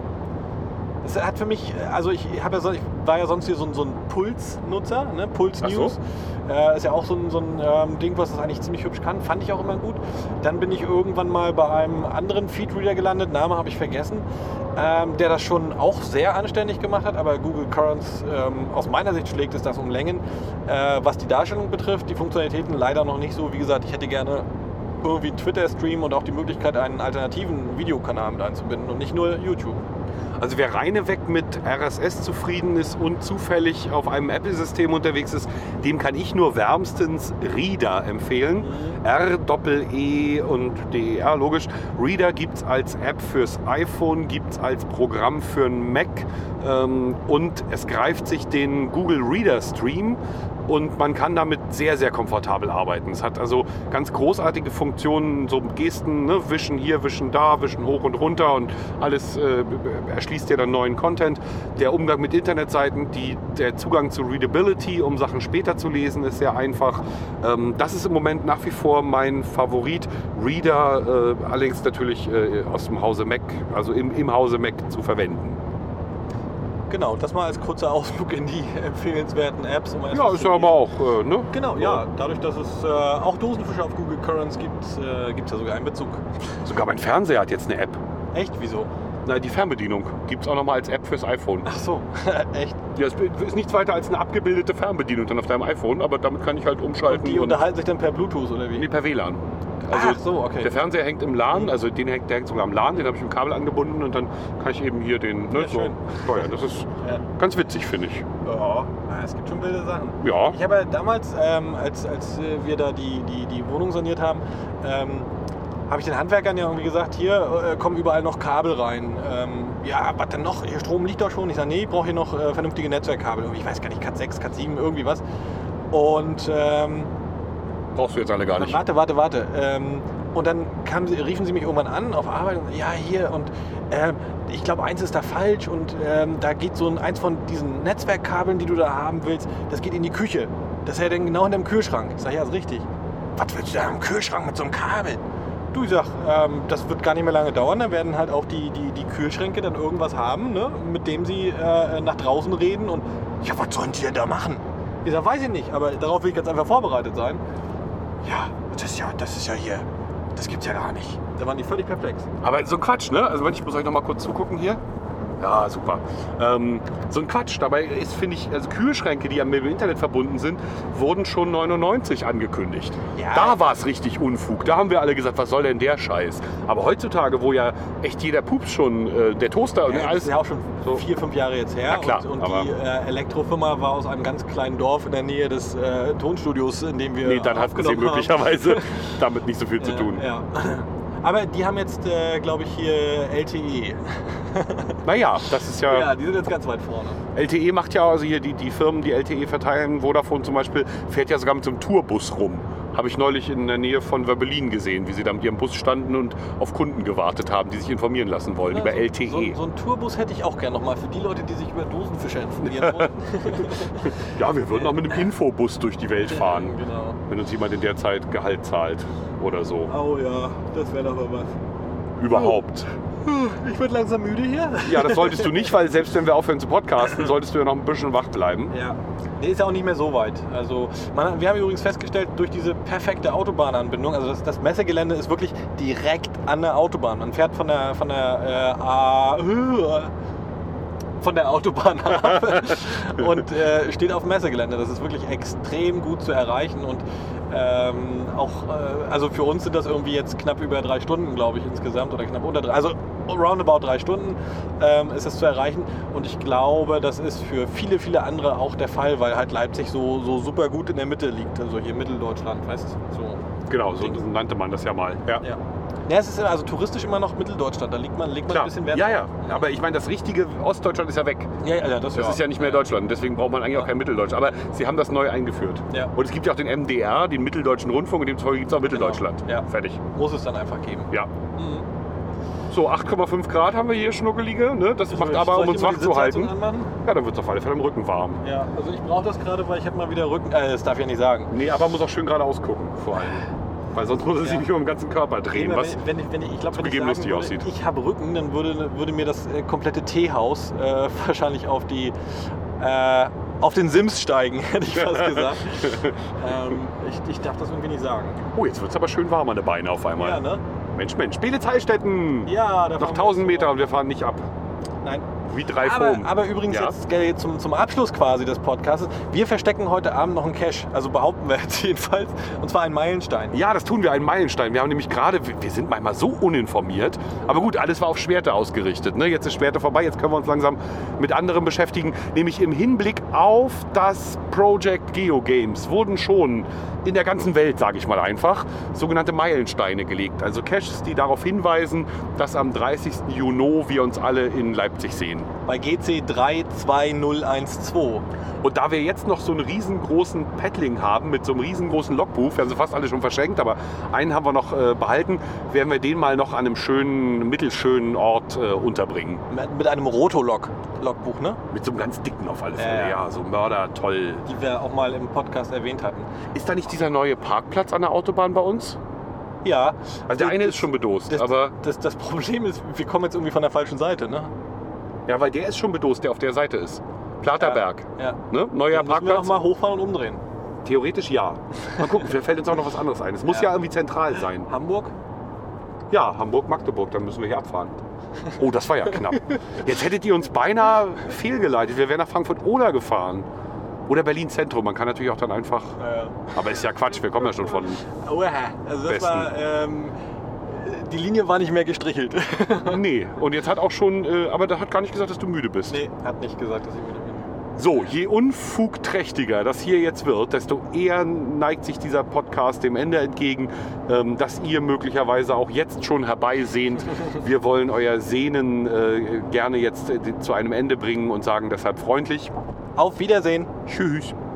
Es hat für mich, also ich, hab ja so, ich war ja sonst hier so ein, so ein Puls-Nutzer, ne? Puls Ach so. News. Äh, ist ja auch so ein, so ein ähm, Ding, was das eigentlich ziemlich hübsch kann. Fand ich auch immer gut. Dann bin ich irgendwann mal bei einem anderen Feedreader gelandet, Name habe ich vergessen, ähm, der das schon auch sehr anständig gemacht hat, aber Google Currents ähm, aus meiner Sicht schlägt es das um Längen. Äh, was die Darstellung betrifft, die Funktionalitäten leider noch nicht so. Wie gesagt, ich hätte gerne irgendwie einen Twitter-Stream und auch die Möglichkeit, einen alternativen Videokanal mit einzubinden und nicht nur YouTube. Also wer reineweg mit R S S zufrieden ist und zufällig auf einem Apple-System unterwegs ist, dem kann ich nur wärmstens Reader empfehlen. Mhm. R, Doppel-E und D E R, logisch. Reader gibt es als App fürs iPhone, gibt es als Programm für einen Mac ähm, und es greift sich den Google Reader Stream und man kann damit sehr, sehr komfortabel arbeiten. Es hat also ganz großartige Funktionen, so Gesten, ne? Wischen hier, wischen da, wischen hoch und runter und alles äh, erschließt dir dann neuen Content. Der Umgang mit Internetseiten, die, der Zugang zu Readability, um Sachen später zu lesen, ist sehr einfach. Ähm, das ist im Moment nach wie vor mein Favorit. Reader, äh, allerdings natürlich äh, aus dem Hause Mac, also im, im Hause Mac zu verwenden. Genau, das mal als kurzer Ausflug in die empfehlenswerten Apps. Um ja, ist ja aber auch, äh, ne? Genau, ja. Dadurch, dass es äh, auch Dosenfische auf Google Currents gibt, äh, gibt es ja sogar einen Bezug. Sogar mein Fernseher hat jetzt eine App. Echt? Wieso? Na, die Fernbedienung gibt es auch nochmal als App fürs iPhone. Ach so, echt? Ja, es ist nichts weiter als eine abgebildete Fernbedienung dann auf deinem iPhone, aber damit kann ich halt umschalten. Und die und unterhalten sich dann per Bluetooth oder wie? Nee, per W L A N. Also Ach so, okay. Der Fernseher hängt im LAN, also den hängt, der hängt sogar am LAN, den habe ich im Kabel angebunden und dann kann ich eben hier den ne, ja, so steuern. Das ist ja ganz witzig, finde ich. Ja, es gibt schon wilde Sachen. Ja. Ich habe ja damals, ähm, als, als wir da die, die, die Wohnung saniert haben, ähm, habe ich den Handwerkern ja irgendwie gesagt, hier äh, kommen überall noch Kabel rein. Ähm, ja, was denn noch? Hier Strom liegt doch schon. Ich sage, nee, ich brauche hier noch äh, vernünftige Netzwerkkabel. Ich weiß gar nicht, Cat sechs, Cat sieben, irgendwie was. Und ähm, brauchst du jetzt alle gar nicht. Warte, warte, warte. Ähm, und dann kam sie, riefen sie mich irgendwann an auf Arbeit und ja, hier und ähm, ich glaube, eins ist da falsch und ähm, da geht so ein, eins von diesen Netzwerkkabeln, die du da haben willst, das geht in die Küche. Das ist ja dann genau in deinem Kühlschrank. Ich sage, ja, ist richtig. Was willst du da im Kühlschrank mit so einem Kabel? Du, ich sag, ähm, das wird gar nicht mehr lange dauern. Dann werden halt auch die, die, die Kühlschränke dann irgendwas haben, ne, mit dem sie äh, nach draußen reden und ja, was sollen die denn da machen? Ich sag, weiß ich nicht, aber darauf will ich ganz einfach vorbereitet sein. Ja, das ist ja, das ist ja hier, das gibt's ja gar nicht. Da waren die völlig perplex. Aber so ein Quatsch, ne? Also ich muss euch noch mal kurz zugucken hier. Ja, super. Ähm, so ein Quatsch. Dabei ist, finde ich, also Kühlschränke, die ja mit dem Internet verbunden sind, wurden schon neunundneunzig angekündigt. Ja. Da war es richtig Unfug. Da haben wir alle gesagt, was soll denn der Scheiß? Aber heutzutage, wo ja echt jeder Pups schon, äh, der Toaster und ja, alles... Das ist ja auch schon so vier, fünf Jahre jetzt her. Ja, klar, und und die äh, Elektrofirma war aus einem ganz kleinen Dorf in der Nähe des äh, Tonstudios, in dem wir Nee, dann hat sie möglicherweise damit nicht so viel zu tun. Ja. Aber die haben jetzt, äh, glaube ich, hier L T E. Naja, das ist ja... Ja, die sind jetzt ganz weit vorne. L T E macht ja, also hier die, die Firmen, die L T E verteilen, Vodafone zum Beispiel, fährt ja sogar mit so einem Tourbus rum. Habe ich neulich in der Nähe von Wörbelin gesehen, wie sie da mit ihrem Bus standen und auf Kunden gewartet haben, die sich informieren lassen wollen Ja, über so, L T E. So, so einen Tourbus hätte ich auch gerne nochmal für die Leute, die sich über Dosenfische informieren wollen. Ja, wir würden auch mit einem Infobus durch die Welt fahren, Genau. wenn uns jemand in der Zeit Gehalt zahlt oder so. Oh ja, das wäre doch mal was. Überhaupt. Ich werde langsam müde hier. Ja, das solltest du nicht, weil selbst wenn wir aufhören zu podcasten, solltest du ja noch ein bisschen wach bleiben. Ja. Nee, ist ja auch nicht mehr so weit. Also, man, wir haben übrigens festgestellt, durch diese perfekte Autobahnanbindung, also das, das Messegelände ist wirklich direkt an der Autobahn. Man fährt von der, von der, äh, A, von der Autobahn ab und äh, steht auf dem Messegelände. Das ist wirklich extrem gut zu erreichen und ähm, auch, äh, also für uns sind das irgendwie jetzt knapp über drei Stunden, glaube ich, insgesamt oder knapp unter drei, also roundabout drei Stunden ähm, ist es zu erreichen und ich glaube, das ist für viele, viele andere auch der Fall, weil halt Leipzig so, so super gut in der Mitte liegt, also hier Mitteldeutschland, weißt du? So. Genau, so nannte man das ja mal. Ja. Ja. Ja, es ist also touristisch immer noch Mitteldeutschland, da liegt man, legt man Klar. ein bisschen Wert Ja, drauf. ja, aber ich meine, das richtige Ostdeutschland ist ja weg. Ja, ja, ja, das, Das ja. ist ja nicht mehr Deutschland, deswegen braucht man eigentlich auch kein Mitteldeutschland. Aber sie haben das neu eingeführt. Ja. Und es gibt ja auch den M D R, den Mitteldeutschen Rundfunk, und demzufolge gibt es auch Mitteldeutschland. Genau. Ja. Fertig. Muss es dann einfach geben. Ja. Mhm. So, acht Komma fünf Grad haben wir hier, Schnuckelige. Ne? Das macht aber, Soll um ich uns immer wach die zu Sitzheizung halten. anmachen? Ja, dann wird es auf alle Fälle im Rücken warm. Ja, also ich brauche das gerade, weil ich habe mal wieder Rücken. Äh, das darf ich ja nicht sagen. Nee, aber man muss auch schön geradeaus gucken, vor allem. Weil sonst muss es Ja. sich nicht um den ganzen Körper drehen. Nee, Was wenn, wenn, ich- wenn ich, ich glaube, wenn ich zugegeben sagen lustig würde, aussieht. ich habe Rücken, dann würde, würde mir das äh, komplette Teehaus äh, wahrscheinlich auf die äh, auf den Sims steigen, hätte ich fast gesagt. ähm, ich, ich darf das irgendwie nicht sagen. Oh, jetzt wird es aber schön warm an den Beinen auf einmal. Ja, ne? Mensch, Mensch, Beelitz-Heilstätten! Ja, da Noch fahren wir tausend jetzt Meter vor. und wir fahren nicht ab. Nein. Wie drei Aber, Foam. aber übrigens Ja. jetzt äh, zum, zum Abschluss quasi des Podcasts. Wir verstecken heute Abend noch einen Cache. Also behaupten wir jetzt jedenfalls. Und zwar einen Meilenstein. Ja, das tun wir, einen Meilenstein. Wir haben nämlich gerade, wir sind manchmal so uninformiert, aber gut, alles war auf Schwerte ausgerichtet. Ne? Jetzt ist Schwerte vorbei, jetzt können wir uns langsam mit anderem beschäftigen. Nämlich im Hinblick auf das Project GeoGames wurden schon in der ganzen Welt, sage ich mal einfach, sogenannte Meilensteine gelegt. Also Caches, die darauf hinweisen, dass am dreißigsten Juni wir uns alle in Leipzig sehen. Bei G C drei zwei null eins zwei. Und da wir jetzt noch so einen riesengroßen Paddling haben mit so einem riesengroßen Logbuch, wir haben sie fast alle schon verschenkt, aber einen haben wir noch äh, behalten, werden wir den mal noch an einem schönen, mittelschönen Ort äh, unterbringen. Mit, mit einem Rotolog Logbuch, ne? Mit so einem ganz dicken auf alle Fälle, Ja. ja, so Mörder, toll. Die wir auch mal im Podcast erwähnt hatten. Ist da nicht dieser neue Parkplatz an der Autobahn bei uns? Ja. Also der eine Das- ist schon bedost, Das, aber das, das Problem ist, wir kommen jetzt irgendwie von der falschen Seite, ne? ja, weil der ist schon bedost, der auf der Seite ist. Platerberg, Ja. ne? Neuer Dann müssen wir Parkplatz. noch mal hochfahren und umdrehen. Theoretisch ja. Mal gucken, vielleicht fällt uns auch noch was anderes ein. Es muss ja, Ja. irgendwie zentral sein. Hamburg? Ja, Hamburg-Magdeburg, dann müssen wir hier abfahren. Oh, das war ja knapp. Jetzt hättet ihr uns beinahe fehlgeleitet. Wir wären nach Frankfurt-Oder gefahren. Oder Berlin-Zentrum. Man kann natürlich auch dann einfach... Aber ist ja Quatsch, wir kommen ja schon von... Oha. Also das Besten. war, ähm, die Linie war nicht mehr gestrichelt. Nee, und jetzt hat auch schon... Äh, aber der hat gar nicht gesagt, dass du müde bist. Nee, hat nicht gesagt, dass ich müde bin. So, je unfugträchtiger das hier jetzt wird, desto eher neigt sich dieser Podcast dem Ende entgegen, ähm, dass ihr möglicherweise auch jetzt schon herbeisehnt. Wir wollen euer Sehnen äh, gerne jetzt äh, zu einem Ende bringen und sagen deshalb freundlich Auf Wiedersehen. Tschüss.